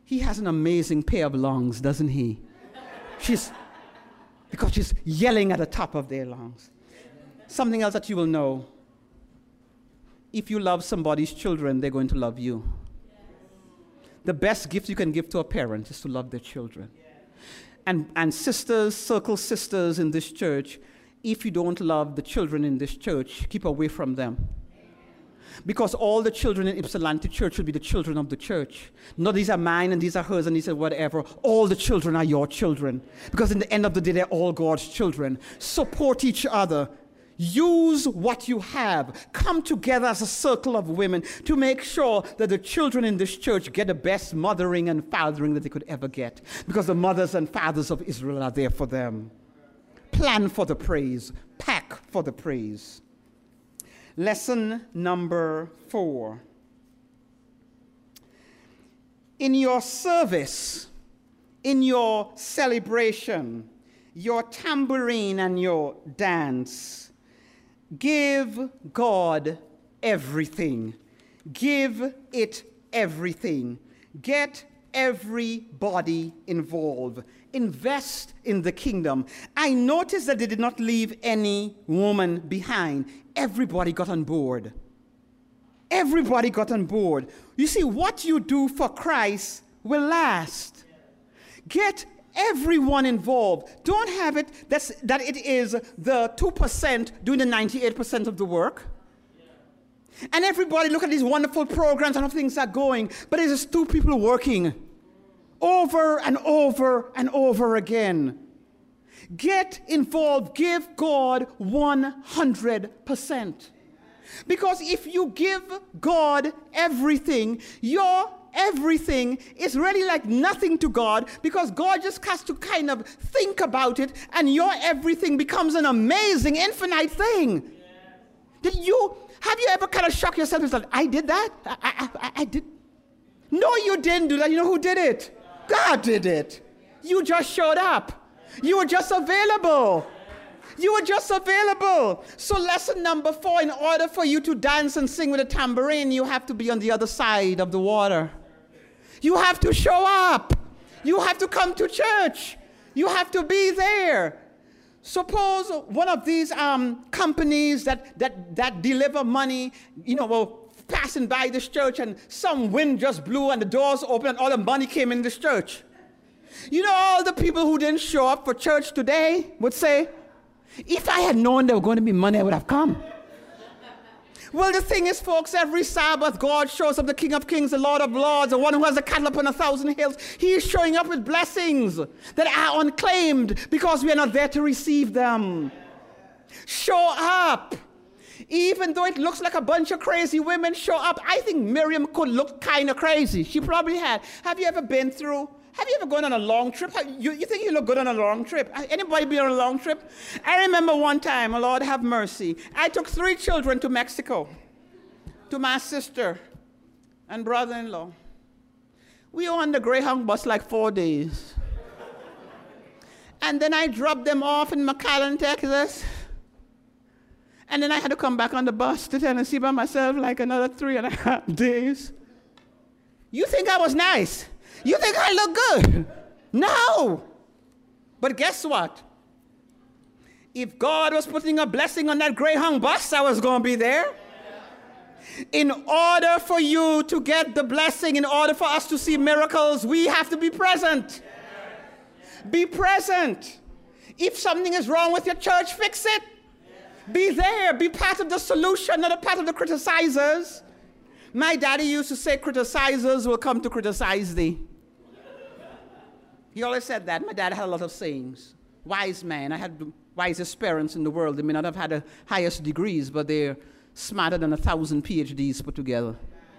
he has an amazing pair of lungs, doesn't he? She's, because she's yelling at the top of their lungs. Something else that you will know. If you love somebody's children, they're going to love you. The best gift you can give to a parent is to love their children. And, and sisters, circle sisters in this church, if you don't love the children in this church, keep away from them. Because all the children in Ypsilanti Church should be the children of the church. Not these are mine and these are hers and these are whatever. All the children are your children. Because in the end of the day, they're all God's children. Support each other. Use what you have. Come together as a circle of women to make sure that the children in this church get the best mothering and fathering that they could ever get. Because the mothers and fathers of Israel are there for them. Plan for the praise. Pack for the praise. Lesson number four. In your service, in your celebration, your tambourine and your dance, give God everything. Give it everything. Get everybody involved. Invest in the kingdom. I noticed that they did not leave any woman behind. Everybody got on board. Everybody got on board. You see, what you do for Christ will last. Get everyone involved. Don't have it that's, that it is the two percent doing the ninety-eight percent of the work. And everybody look at these wonderful programs and how things are going, but it's just two people working over and over and over again. Get involved. Give God one hundred percent. Because if you give God everything, your everything is really like nothing to God, because God just has to kind of think about it, and your everything becomes an amazing, infinite thing. Yeah. Did you, have you ever kind of shocked yourself and said, I did that? I, I, I, I did. No, you didn't do that. You know who did it? God did it. You just showed up. You were just available. You were just available. So lesson number four, in order for you to dance and sing with a tambourine, you have to be on the other side of the water. You have to show up. You have to come to church. You have to be there. Suppose one of these um, companies that, that, that deliver money, you know, were passing by this church and some wind just blew and the doors opened and all the money came in this church. You know, all the people who didn't show up for church today would say, if I had known there were going to be money, I would have come. Well, the thing is, folks, every Sabbath, God shows up, the King of Kings, the Lord of Lords, the one who has the cattle upon a thousand hills. He is showing up with blessings that are unclaimed because we are not there to receive them. Show up. Even though it looks like a bunch of crazy women, show up. I think Miriam could look kind of crazy. She probably had. Have you ever been through? Have you ever gone on a long trip? You, you think you look good on a long trip? Anybody been on a long trip? I remember one time, oh Lord have mercy, I took three children to Mexico, to my sister and brother-in-law. We were on the Greyhound bus like four days. And then I dropped them off in McAllen, Texas. And then I had to come back on the bus to Tennessee by myself like another three and a half days. You think I was nice? You think I look good? No. But guess what? If God was putting a blessing on that Greyhound bus, I was going to be there. In order for you to get the blessing, in order for us to see miracles, we have to be present. Be present. If something is wrong with your church, fix it. Be there. Be part of the solution, not a part of the criticizers. My daddy used to say, criticizers will come to criticize thee. He always said that. My dad had a lot of sayings. Wise man. I had the wisest parents in the world. They may not have had the highest degrees, but they're smarter than a thousand P H Ds put together.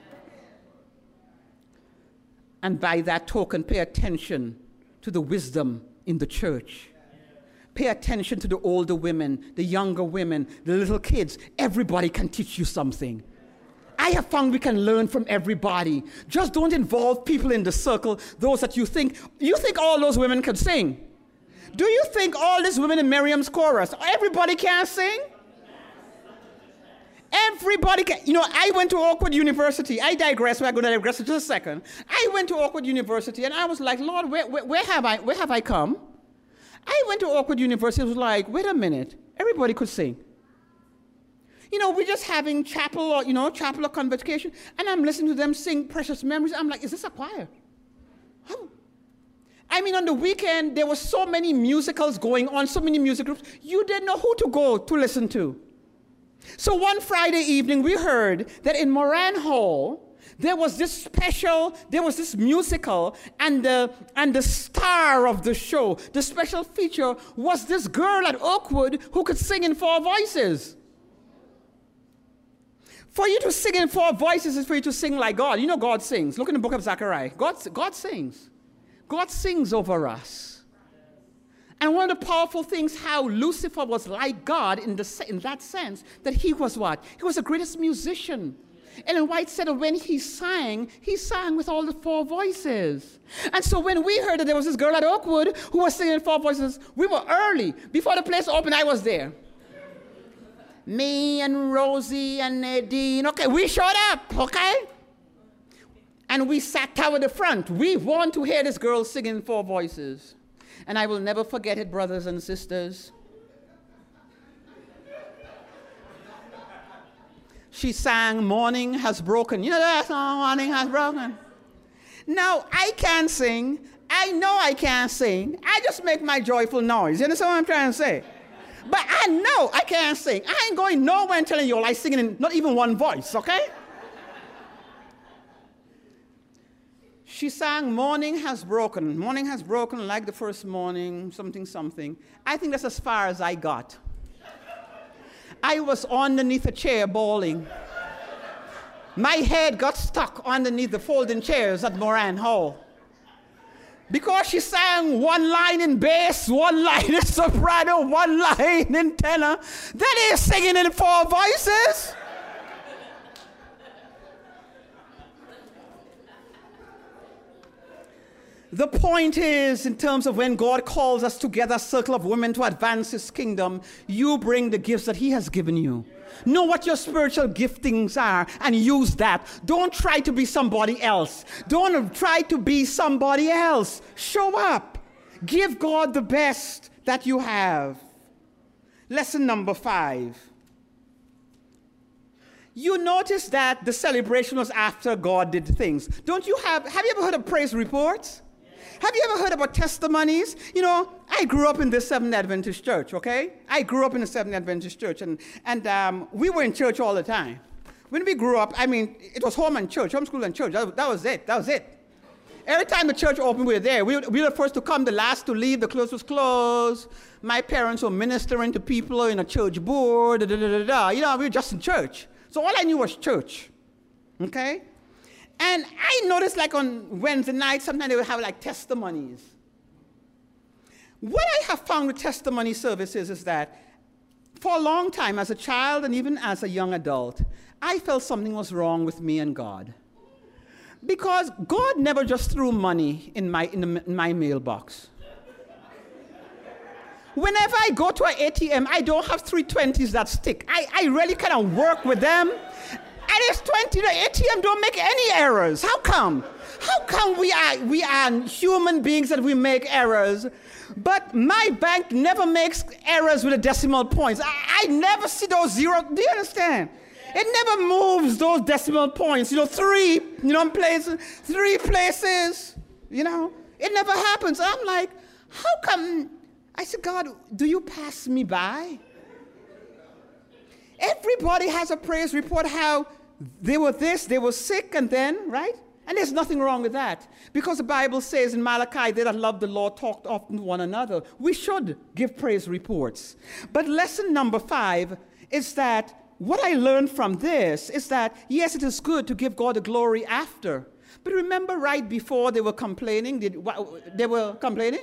And by that token, pay attention to the wisdom in the church. Pay attention to the older women, the younger women, the little kids. Everybody can teach you something. I have found we can learn from everybody. Just don't involve people in the circle, those that you think, you think all those women can sing. Do you think all these women in Miriam's chorus, everybody can sing? Everybody can, you know, I went to Oakwood University. I digress, we're going to digress in just a second. I went to Oakwood University, and I was like, Lord, where, where, where have I, where have I come? I went to Oakwood University, it was like, wait a minute, everybody could sing. You know, we're just having chapel or, you know, chapel or convocation, and I'm listening to them sing Precious Memories. I'm like, is this a choir? How? I mean, on the weekend, there were so many musicals going on, so many music groups, you didn't know who to go to listen to. So one Friday evening, we heard that in Moran Hall, there was this special, there was this musical, and the, and the star of the show, the special feature, was this girl at Oakwood who could sing in four voices. For you to sing in four voices is for you to sing like God. You know God sings. Look in the book of Zechariah. God, God sings. God sings over us. And one of the powerful things, how Lucifer was like God in, the, in that sense, that he was what? He was the greatest musician. Ellen White said that when he sang, he sang with all the four voices. And so when we heard that there was this girl at Oakwood who was singing in four voices, we were early. Before the place opened, I was there. Me and Rosie and Nadine, okay, we showed up, okay? And we sat toward the front. We want to hear this girl singing in four voices. And I will never forget it, brothers and sisters. She sang, Morning Has Broken. You know that song, Morning Has Broken? Now, I can't sing. I know I can't sing. I just make my joyful noise. You understand what I'm trying to say? But I know I can't sing. I ain't going nowhere and telling you all I singing in not even one voice, okay? She sang, Morning Has Broken. Morning has broken like the first morning, something, something. I think that's as far as I got. I was underneath a chair bawling. My head got stuck underneath the folding chairs at Moran Hall. Because she sang one line in bass, one line in soprano, one line in tenor. That is singing in four voices. The point is, in terms of when God calls us together, a circle of women to advance his kingdom, you bring the gifts that he has given you. Know what your spiritual giftings are and use that. Don't try to be somebody else. Don't try to be somebody else. Show up. Give God the best that you have. Lesson number five. You notice that the celebration was after God did things. Don't you have, have you ever heard of praise reports? Have you ever heard about testimonies? You know, I grew up in the Seventh Adventist Church, okay? I grew up in the Seventh Adventist Church, and, and um, we were in church all the time. When we grew up, I mean, it was home and church, homeschool and church. That, that was it. That was it. Every time the church opened, we were there. We, we were the first to come, the last to leave. The close was closed. My parents were ministering to people in a church board, da, da, da, da, da. You know, we were just in church. So all I knew was church, okay? And I noticed, like, on Wednesday night, sometimes they would have, like, testimonies. What I have found with testimony services is that for a long time, as a child and even as a young adult, I felt something was wrong with me and God. Because God never just threw money in my, in, the, in my mailbox. Whenever I go to an A T M, I don't have three twenties that stick. I, I really kind of work with them. And it's twenty, the A T M don't make any errors. How come? How come we are, we are human beings that we make errors, but my bank never makes errors with the decimal points? I, I never see those zeros. Do you understand? It never moves those decimal points. You know, three, you know, places, three places, you know. It never happens. I'm like, how come? I said, God, do you pass me by? Everybody has a praise report how they were this, they were sick, and then, right? And there's nothing wrong with that. Because the Bible says in Malachi, they that love the Lord talk often to one another. We should give praise reports. But lesson number five is that what I learned from this is that, yes, it is good to give God the glory after. But remember right before they were complaining, they, they were complaining?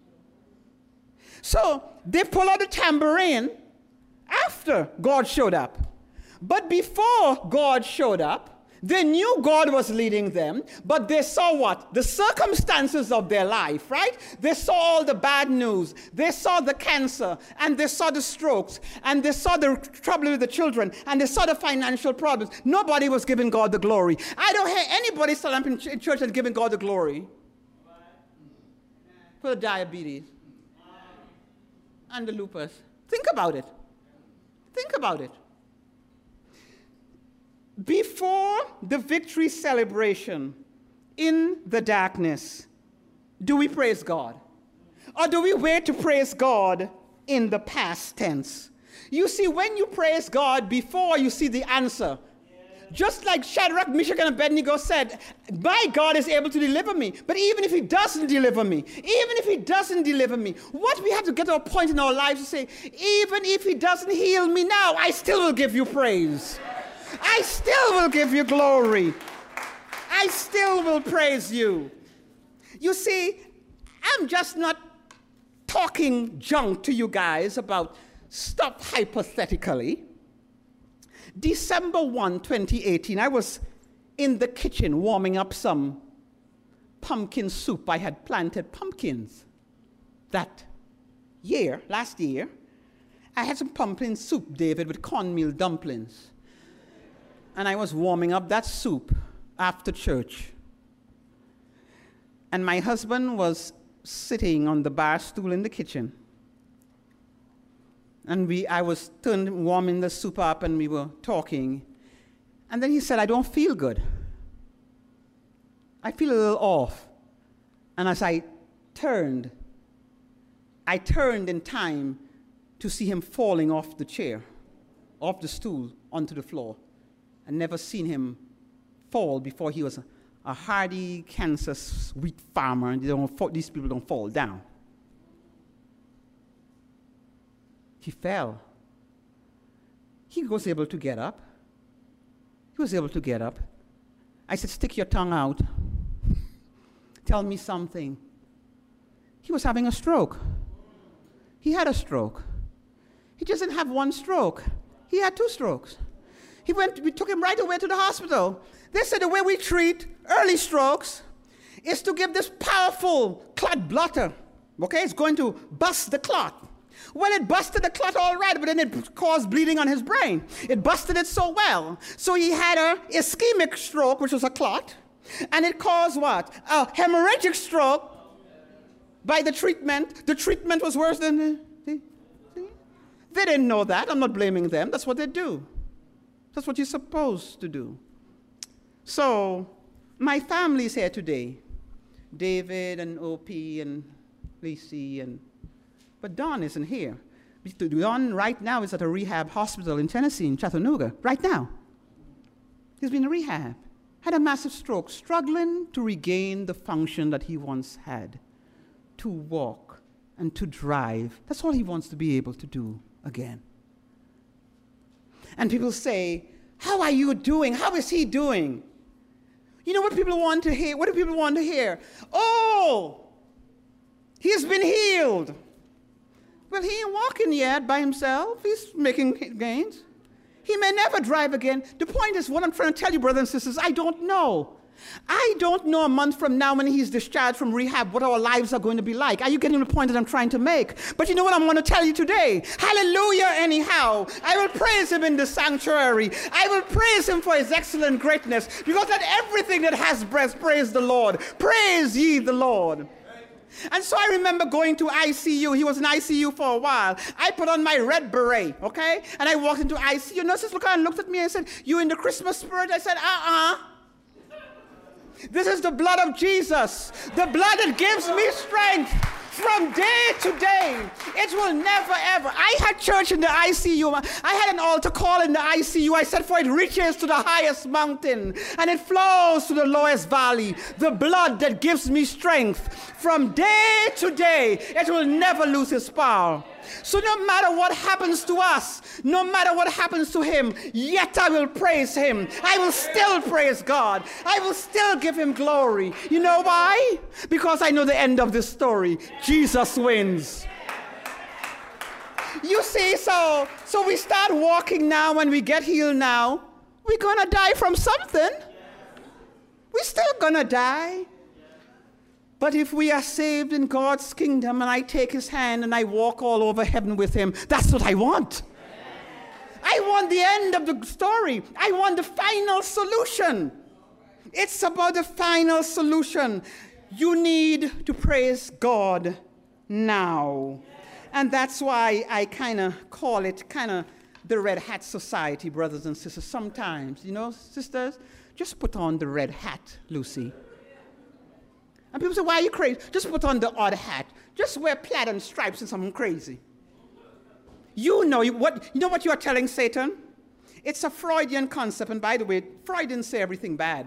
So they pull out the tambourine after God showed up. But before God showed up, They knew God was leading them, but they saw what? The circumstances of their life, right? They saw all the bad news. They saw the cancer, and they saw the strokes, and they saw the trouble with the children, and they saw the financial problems. Nobody was giving God the glory. I don't hear anybody stand up in church and giving God the glory for the diabetes and the lupus. Think about it. Think about it. Before the victory celebration in the darkness, do we praise God? Or do we wait to praise God in the past tense? You see, when you praise God before you see the answer, just like Shadrach, Meshach, and Abednego said, my God is able to deliver me. But even if he doesn't deliver me, even if he doesn't deliver me, what we have to get to a point in our lives to say, even if he doesn't heal me now, I still will give you praise. I still will give you glory. I still will praise you. You see, I'm just not talking junk to you guys about stuff hypothetically. December first, twenty eighteen, I was in the kitchen warming up some pumpkin soup. I had planted pumpkins that year, last year. I had some pumpkin soup, David, with cornmeal dumplings. And I was warming up that soup after church. And my husband was sitting on the bar stool in the kitchen. And we, I was turned, warming the soup up, and we were talking. And then he said, I don't feel good. I feel a little off. And as I turned, I turned in time to see him falling off the chair, off the stool, onto the floor. I'd never seen him fall before. He was a, a hardy Kansas wheat farmer, and they don't fall, these people don't fall down. He fell. He was able to get up. He was able to get up. I said, stick your tongue out. Tell me something. He was having a stroke. He had a stroke. He just didn't have one stroke. He had two strokes. He went, we took him right away to the hospital. They said the way we treat early strokes is to give this powerful clot blotter. Okay, it's going to bust the clot. Well, it busted the clot all right, but then it caused bleeding on his brain. It busted it so well. So he had a ischemic stroke, which was a clot, and it caused what? A hemorrhagic stroke by the treatment. The treatment was worse than the, see? See? They didn't know that. I'm not blaming them. That's what they do. That's what you're supposed to do. So my family's here today. David and O P and Lacey and but Don isn't here. Don right now is at a rehab hospital in Tennessee, in Chattanooga, right now. He's been in rehab. Had a massive stroke, struggling to regain the function that he once had, to walk and to drive. That's all he wants to be able to do again. And people say, how are you doing? How is he doing? You know what people want to hear? What do people want to hear? Oh, he's been healed. Well, he ain't walking yet by himself. He's making gains. He may never drive again. The point is, what I'm trying to tell you, brothers and sisters, I don't know. I don't know a month from now when he's discharged from rehab what our lives are going to be like. Are you getting the point that I'm trying to make? But you know what I'm going to tell you today? Hallelujah anyhow. I will praise him in the sanctuary. I will praise him for his excellent greatness, because let everything that has breath praise the Lord. Praise ye the Lord. And so I remember going to I C U. He was in I C U for a while. I put on my red beret, okay? And I walked into I C U. Nurses looked and looked at me and said, you in the Christmas spirit? I said, uh-uh. This is the blood of Jesus. The blood that gives me strength from day to day. It will never, ever. I had church in the I C U. I had an altar call in the I C U. I said, for it reaches to the highest mountain, and it flows to the lowest valley. The blood that gives me strength from day to day. It will never lose its power. So no matter what happens to us, no matter what happens to him, yet I will praise him. I will still praise God. I will still give him glory. You know why? Because I know the end of this story. Jesus wins. You see, so, so we start walking now and we get healed now. We're going to die from something. We're still gonna die. But if we are saved in God's kingdom and I take his hand and I walk all over heaven with him, that's what I want. I want the end of the story. I want the final solution. It's about the final solution. You need to praise God now. And that's why I kind of call it kind of the Red Hat Society, brothers and sisters. Sometimes, you know, sisters, just put on the red hat, Lucy. And people say, why are you crazy? Just put on the odd hat. Just wear plaid and stripes and something crazy. You know what, you know what you are telling Satan? It's a Freudian concept. And by the way, Freud didn't say everything bad.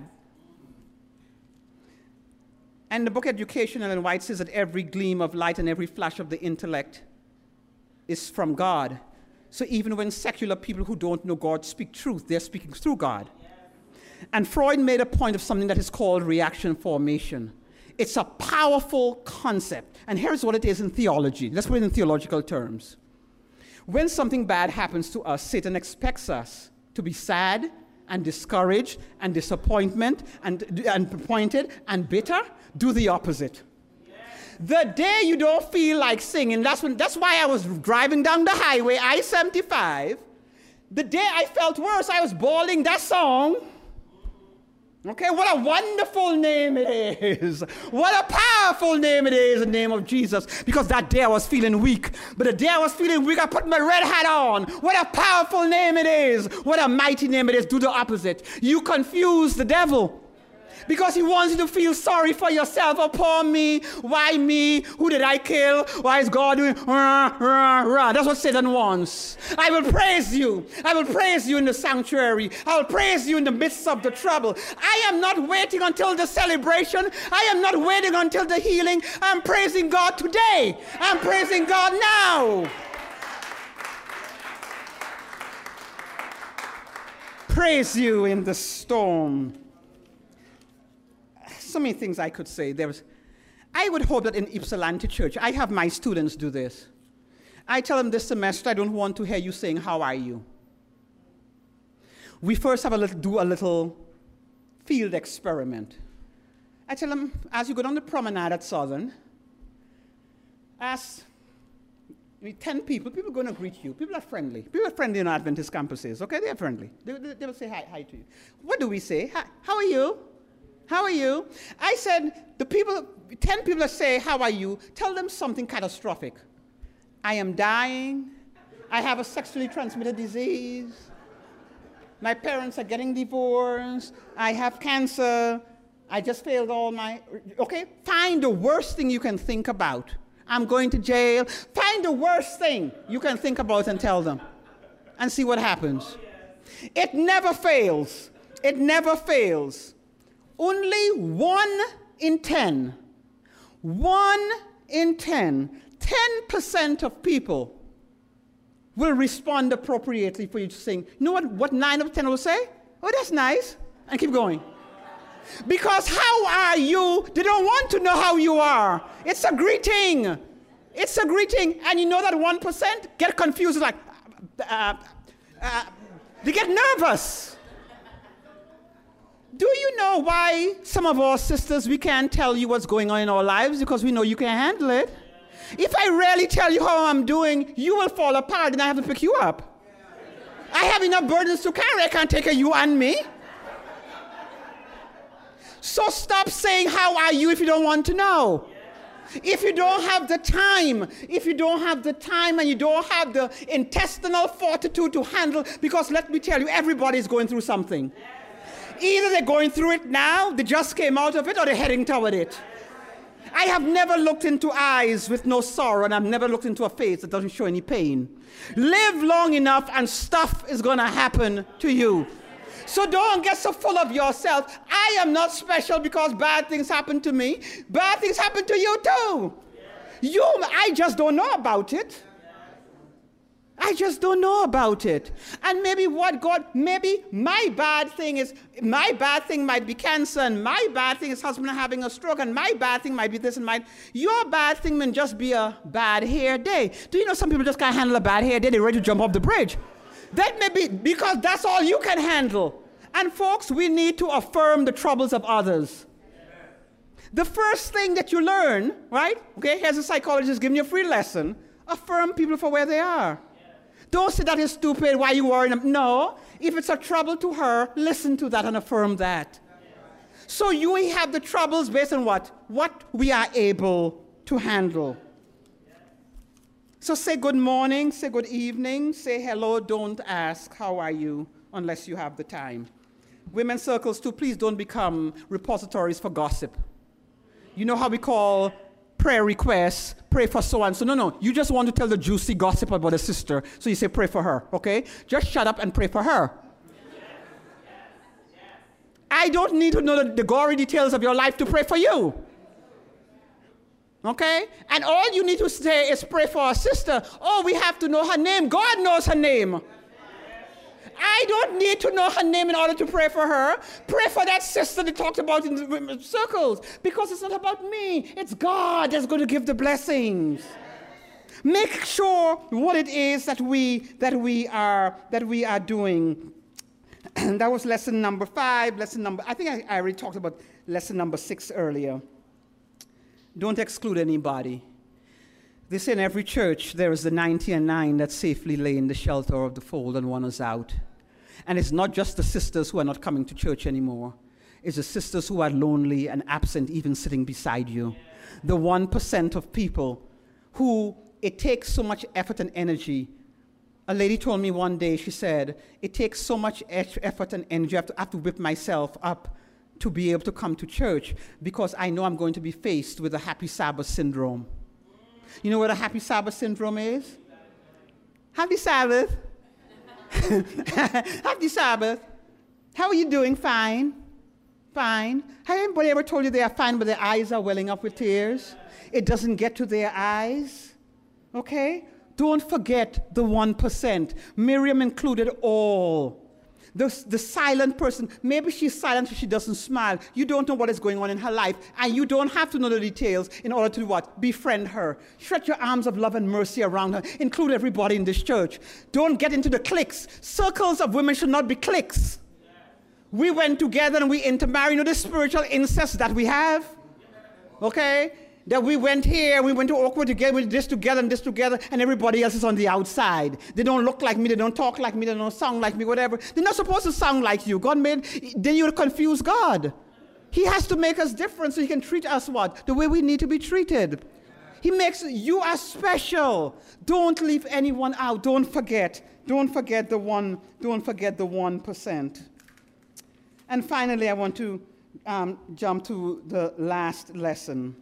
And the book Education, Ellen White says that every gleam of light and every flash of the intellect is from God. So even when secular people who don't know God speak truth, they're speaking through God. And Freud made a point of something that is called reaction formation. It's a powerful concept. And here's what it is in theology. Let's put it in theological terms. When something bad happens to us, Satan expects us to be sad and discouraged and disappointment and, and disappointed and bitter. Do the opposite. The day you don't feel like singing, that's, when, that's why I was driving down the highway, I seventy-five. The day I felt worse, I was bawling that song. Okay, what a wonderful name it is. What a powerful name it is, the name of Jesus. Because that day I was feeling weak. But the day I was feeling weak, I put my red hat on. What a powerful name it is. What a mighty name it is. Do the opposite. You confuse the devil. Because he wants you to feel sorry for yourself. Oh, poor me. Why me? Who did I kill? Why is God doing? Rah, rah, rah. That's what Satan wants. I will praise you. I will praise you in the sanctuary. I will praise you in the midst of the trouble. I am not waiting until the celebration. I am not waiting until the healing. I'm praising God today. I'm praising God now. Praise you in the storm. So many things I could say. There was, I would hope that in Ypsilanti Church, I have my students do this. I tell them this semester, I don't want to hear you saying, how are you? We first have a little, do a little field experiment. I tell them, as you go down the promenade at Southern, ask I mean, ten people, people are going to greet you. People are friendly. People are friendly on Adventist campuses, okay? They're friendly. They, they, they will say hi, hi to you. What do we say? Hi, how are you? How are you? I said, the people, ten people that say, how are you? Tell them something catastrophic. I am dying. I have a sexually transmitted disease. My parents are getting divorced. I have cancer. I just failed all my, okay? Find the worst thing you can think about. I'm going to jail. Find the worst thing you can think about and tell them. And see what happens. It never fails. It never fails. Only one in ten, one in ten, ten percent of people will respond appropriately for you to sing. You know what, what nine of ten will say? Oh, that's nice. And keep going. Because how are you? They don't want to know how you are. It's a greeting. It's a greeting. And you know that one percent get confused. Like, uh, uh, they get nervous. Do you know why some of our sisters, we can't tell you what's going on in our lives? Because we know you can't handle it. If I rarely tell you how I'm doing, you will fall apart and I have to pick you up. I have enough burdens to carry. I can't take care of you and me. So stop saying, how are you, if you don't want to know. If you don't have the time, if you don't have the time and you don't have the intestinal fortitude to handle, because let me tell you, everybody's going through something. Either they're going through it now, they just came out of it, or they're heading toward it. I have never looked into eyes with no sorrow, and I've never looked into a face that doesn't show any pain. Live long enough and stuff is going to happen to you. So don't get so full of yourself. I am not special because bad things happen to me. Bad things happen to you too. You, I just don't know about it. I just don't know about it. And maybe what God, maybe my bad thing is, my bad thing might be cancer, and my bad thing is husband having a stroke, and my bad thing might be this and might. Your bad thing may just be a bad hair day. Do you know some people just can't handle a bad hair day? They're ready to jump off the bridge. That may be because that's all you can handle. And folks, we need to affirm the troubles of others. The first thing that you learn, right? Okay, here's a psychologist giving you a free lesson. Affirm people for where they are. Don't say that is stupid, why you worrying them. No, if it's a trouble to her, listen to that and affirm that. So you have the troubles based on what? What we are able to handle. So say good morning, say good evening, say hello, don't ask how are you unless you have the time. Women's circles too, please don't become repositories for gossip. You know how we call prayer requests, pray for so-and-so. No, no, you just want to tell the juicy gossip about a sister, so you say pray for her, okay? Just shut up and pray for her. I don't need to know the, the gory details of your life to pray for you. Okay? And all you need to say is pray for a sister. Oh, we have to know her name. God knows her name. I don't need to know her name in order to pray for her. Pray for that sister that talked about in the circles. Because it's not about me. It's God that's going to give the blessings. Make sure what it is that we that we are that we are doing. And that was lesson number five. Lesson number I think I, I already talked about lesson number six earlier. Don't exclude anybody. They say in every church there is the ninety and nine that safely lay in the shelter of the fold and one is out. And it's not just the sisters who are not coming to church anymore. It's the sisters who are lonely and absent, even sitting beside you. The one percent of people who it takes so much effort and energy. A lady told me one day, she said, it takes so much effort and energy, I have to, I have to whip myself up to be able to come to church because I know I'm going to be faced with a happy Sabbath syndrome. You know what a happy Sabbath syndrome is? Happy Sabbath. Happy Sabbath. How are you doing? Fine. Fine. Has anybody ever told you they are fine but their eyes are welling up with tears? It doesn't get to their eyes. Okay? Don't forget the one percent. Miriam included all. The, the silent person, maybe she's silent so she doesn't smile. You don't know what is going on in her life, and you don't have to know the details in order to what? Befriend her. Stretch your arms of love and mercy around her. Include everybody in this church. Don't get into the cliques. Circles of women should not be cliques. We went together and we intermarried. You know the spiritual incest that we have? Okay? That we went here, we went to Oakwood together, we did this together and this together, and everybody else is on the outside. They don't look like me, they don't talk like me, they don't sound like me, whatever. They're not supposed to sound like you. God made, then you'll confuse God. He has to make us different so he can treat us what? The way we need to be treated. He makes, you are special. Don't leave anyone out. Don't forget. Don't forget the one, don't forget the one percent. And finally, I want to um, jump to the last lesson.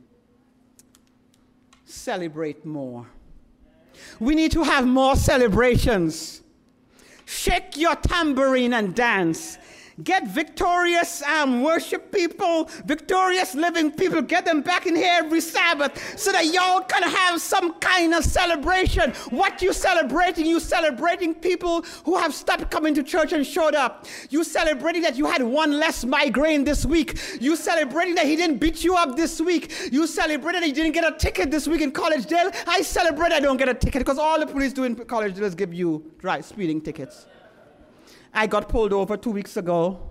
Celebrate more. We need to have more celebrations. Shake your tambourine and dance. Get victorious um, worship people, victorious living people, get them back in here every Sabbath so that y'all can have some kind of celebration. What you celebrating? You celebrating people who have stopped coming to church and showed up. You celebrating that you had one less migraine this week. You celebrating that he didn't beat you up this week. You celebrating that you didn't get a ticket this week in Collegedale. I celebrate I don't get a ticket because all the police do in Collegedale is give you right, speeding tickets. I got pulled over two weeks ago.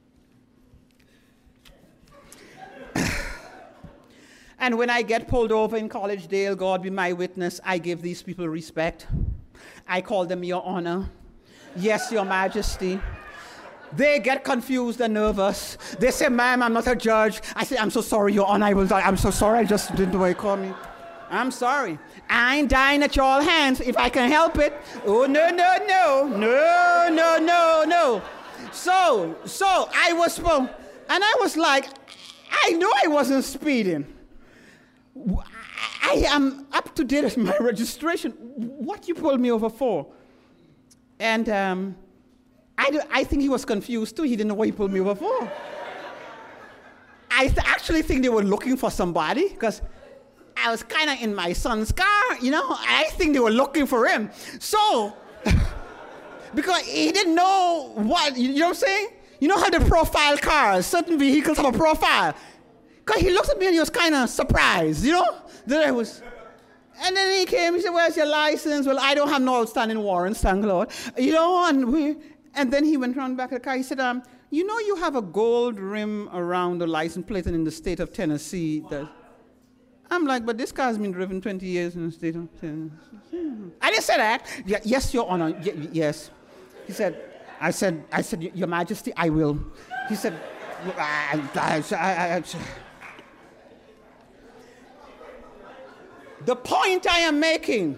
And when I get pulled over in Collegedale, God be my witness, I give these people respect. I call them Your Honor. Yes, Your Majesty. They get confused and nervous. They say, ma'am, I'm not a judge. I say, I'm so sorry, Your Honor. I was, I'm so sorry. I just didn't know why you called me. I'm sorry. I ain't dying at y'all hands if I can help it. Oh, no, no, no. No, no, no, no. So, so I was, and I was like, I know I wasn't speeding. I am up to date with my registration. What you pulled me over for? And um, I, do, I think he was confused too. He didn't know what he pulled me over for. I th- actually think they were looking for somebody because I was kind of in my son's car, you know. I think they were looking for him. So, because he didn't know what, you know what I'm saying? You know how the profile cars, certain vehicles have a profile. Because he looked at me and he was kind of surprised, you know? That I was, and then he came, he said, where's your license? Well, I don't have no outstanding warrants, thank Lord. You know, and we, and then he went around back of the car. He said, um, you know you have a gold rim around the license plate in the state of Tennessee. That I'm like, but this car's been driven twenty years in the state of Tennessee. I didn't say that. Yeah, yes, Your Honor. Y- yes. He said, I said, I said, Your Majesty, I will. He said, I, I, I, I, the point I am making,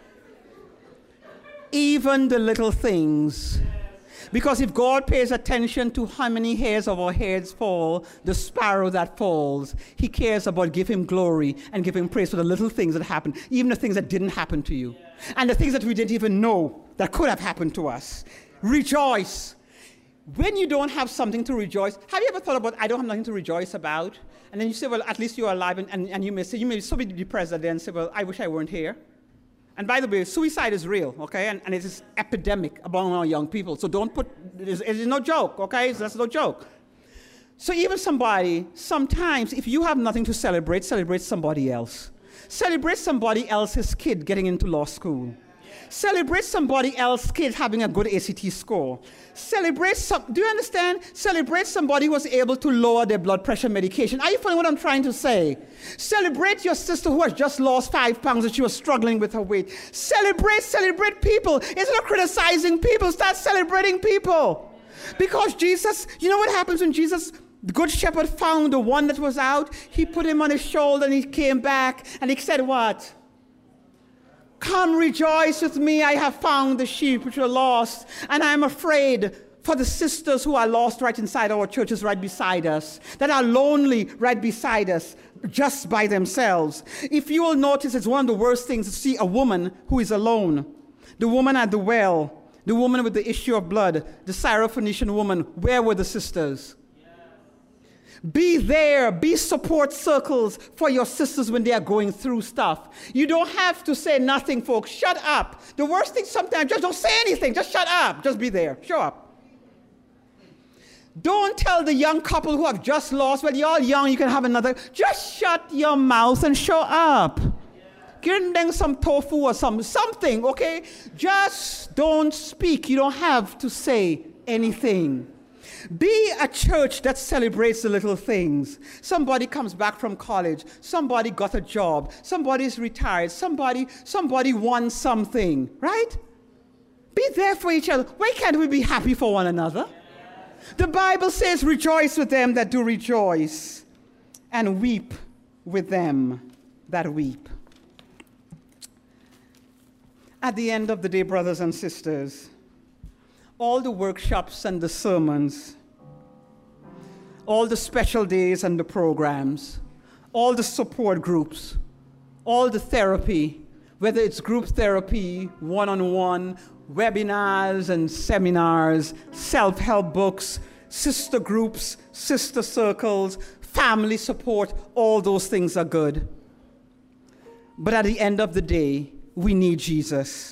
even the little things, because if God pays attention to how many hairs of our heads fall, the sparrow that falls, he cares about give him glory and give him praise for the little things that happen, even the things that didn't happen to you, and the things that we didn't even know that could have happened to us. Rejoice. When you don't have something to rejoice, have you ever thought about, I don't have nothing to rejoice about? And then you say, well, at least you're alive, and, and, and you may say, you may be so depressed that then say, well, I wish I weren't here. And by the way, suicide is real, okay? And, and it is epidemic among our young people. So don't put, it is, it is no joke, okay? So that's no joke. So even somebody, sometimes, if you have nothing to celebrate, celebrate somebody else. Celebrate somebody else's kid getting into law school. Celebrate somebody else's kid having a good A C T score. Celebrate some, do you understand? Celebrate somebody who was able to lower their blood pressure medication. Are you following what I'm trying to say? Celebrate your sister who has just lost five pounds and she was struggling with her weight. Celebrate, celebrate people. Instead of criticizing people, start celebrating people. Because Jesus, you know what happens when Jesus, the good shepherd, found the one that was out? He put him on his shoulder and he came back and he said what? Come rejoice with me, I have found the sheep which were lost. And I'm afraid for the sisters who are lost right inside our churches right beside us, that are lonely right beside us, just by themselves. If you will notice, it's one of the worst things to see a woman who is alone. The woman at the well, the woman with the issue of blood, the Syrophoenician woman, where were the sisters? Be there, be support circles for your sisters when they are going through stuff. You don't have to say nothing, folks. Shut up. The worst thing sometimes, just don't say anything. Just shut up. Just be there. Show up. Don't tell the young couple who have just lost, well, you're all young, you can have another. Just shut your mouth and show up. Give them some tofu or some, something, okay? Just don't speak. You don't have to say anything. Be a church that celebrates the little things. Somebody comes back from college. Somebody got a job. Somebody's retired. Somebody, somebody won something, right? Be there for each other. Why can't we be happy for one another? The Bible says, rejoice with them that do rejoice, and weep with them that weep. At the end of the day, brothers and sisters, all the workshops and the sermons, all the special days and the programs, all the support groups, all the therapy, whether it's group therapy, one-on-one, webinars and seminars, self-help books, sister groups, sister circles, family support, all those things are good. But at the end of the day, we need Jesus.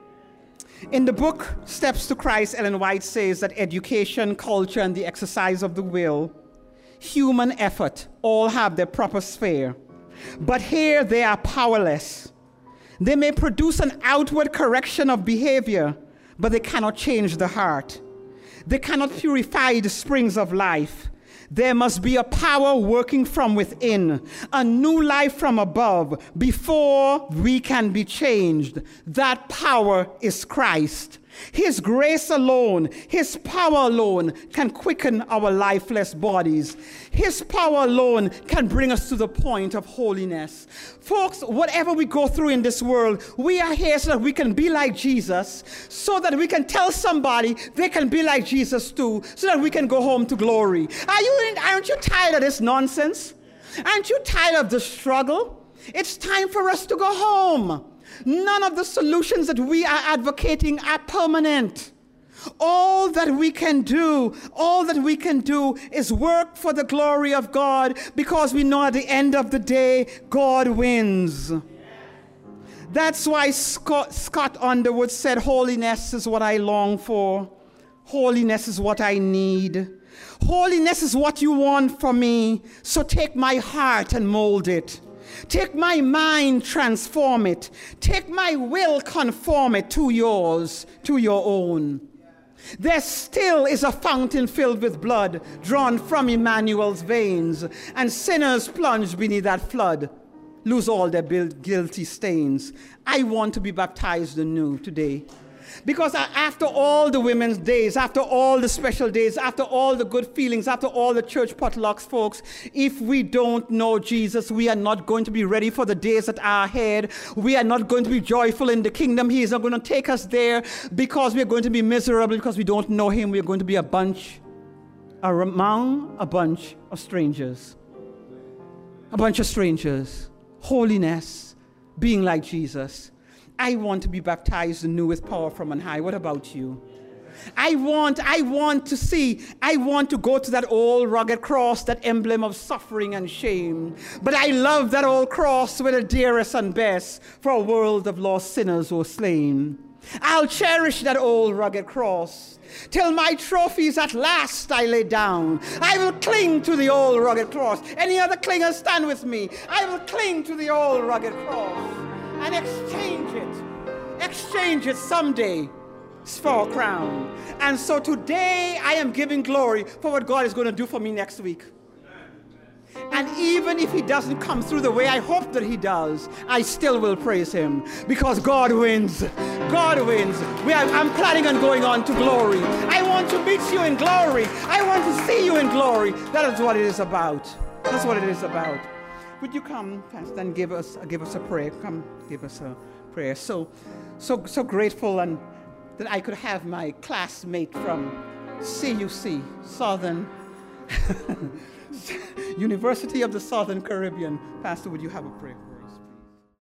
In the book Steps to Christ, Ellen White says that education, culture, and the exercise of the will, human effort, all have their proper sphere. But here they are powerless. They may produce an outward correction of behavior, but they cannot change the heart. They cannot purify the springs of life. There must be a power working from within, a new life from above, before we can be changed. That power is Christ. His grace alone, His power alone can quicken our lifeless bodies. His power alone can bring us to the point of holiness. Folks, whatever we go through in this world, we are here so that we can be like Jesus, so that we can tell somebody they can be like Jesus too, so that we can go home to glory. Are you, aren't you tired of this nonsense? Aren't you tired of the struggle? It's time for us to go home. None of the solutions that we are advocating are permanent. All that we can do, all that we can do is work for the glory of God, because we know at the end of the day, God wins. That's why Scott, Scott Underwood said, holiness is what I long for. Holiness is what I need. Holiness is what you want from me. So take my heart and mold it. Take my mind, transform it. Take my will, conform it to yours, to your own. There still is a fountain filled with blood drawn from Emmanuel's veins, and sinners plunged beneath that flood lose all their guilty stains. I want to be baptized anew today. Because after all the women's days, after all the special days, after all the good feelings, after all the church potlucks, folks, if we don't know Jesus, we are not going to be ready for the days that are ahead. We are not going to be joyful in the kingdom. He is not going to take us there because we are going to be miserable because we don't know him. We are going to be a bunch, among a bunch of strangers. A bunch of strangers. Holiness, being like Jesus. I want to be baptized anew with power from on high. What about you? I want, I want to see, I want to go to that old rugged cross, that emblem of suffering and shame. But I love that old cross where the dearest and best for a world of lost sinners were slain. I'll cherish that old rugged cross till my trophies at last I lay down. I will cling to the old rugged cross. Any other clingers, stand with me. I will cling to the old rugged cross and exchange it, exchange it someday for a crown. And so today I am giving glory for what God is going to do for me next week. And even if he doesn't come through the way I hope that he does, I still will praise him because God wins. God wins. We are, I'm planning on going on to glory. I want to meet you in glory. I want to see you in glory. That is what it is about. That's what it is about. Would you come, Pastor, and give us give us a prayer? Come, give us a prayer. So, so, so grateful and that I could have my classmate from C U C, Southern University of the Southern Caribbean. Pastor, would you have a prayer?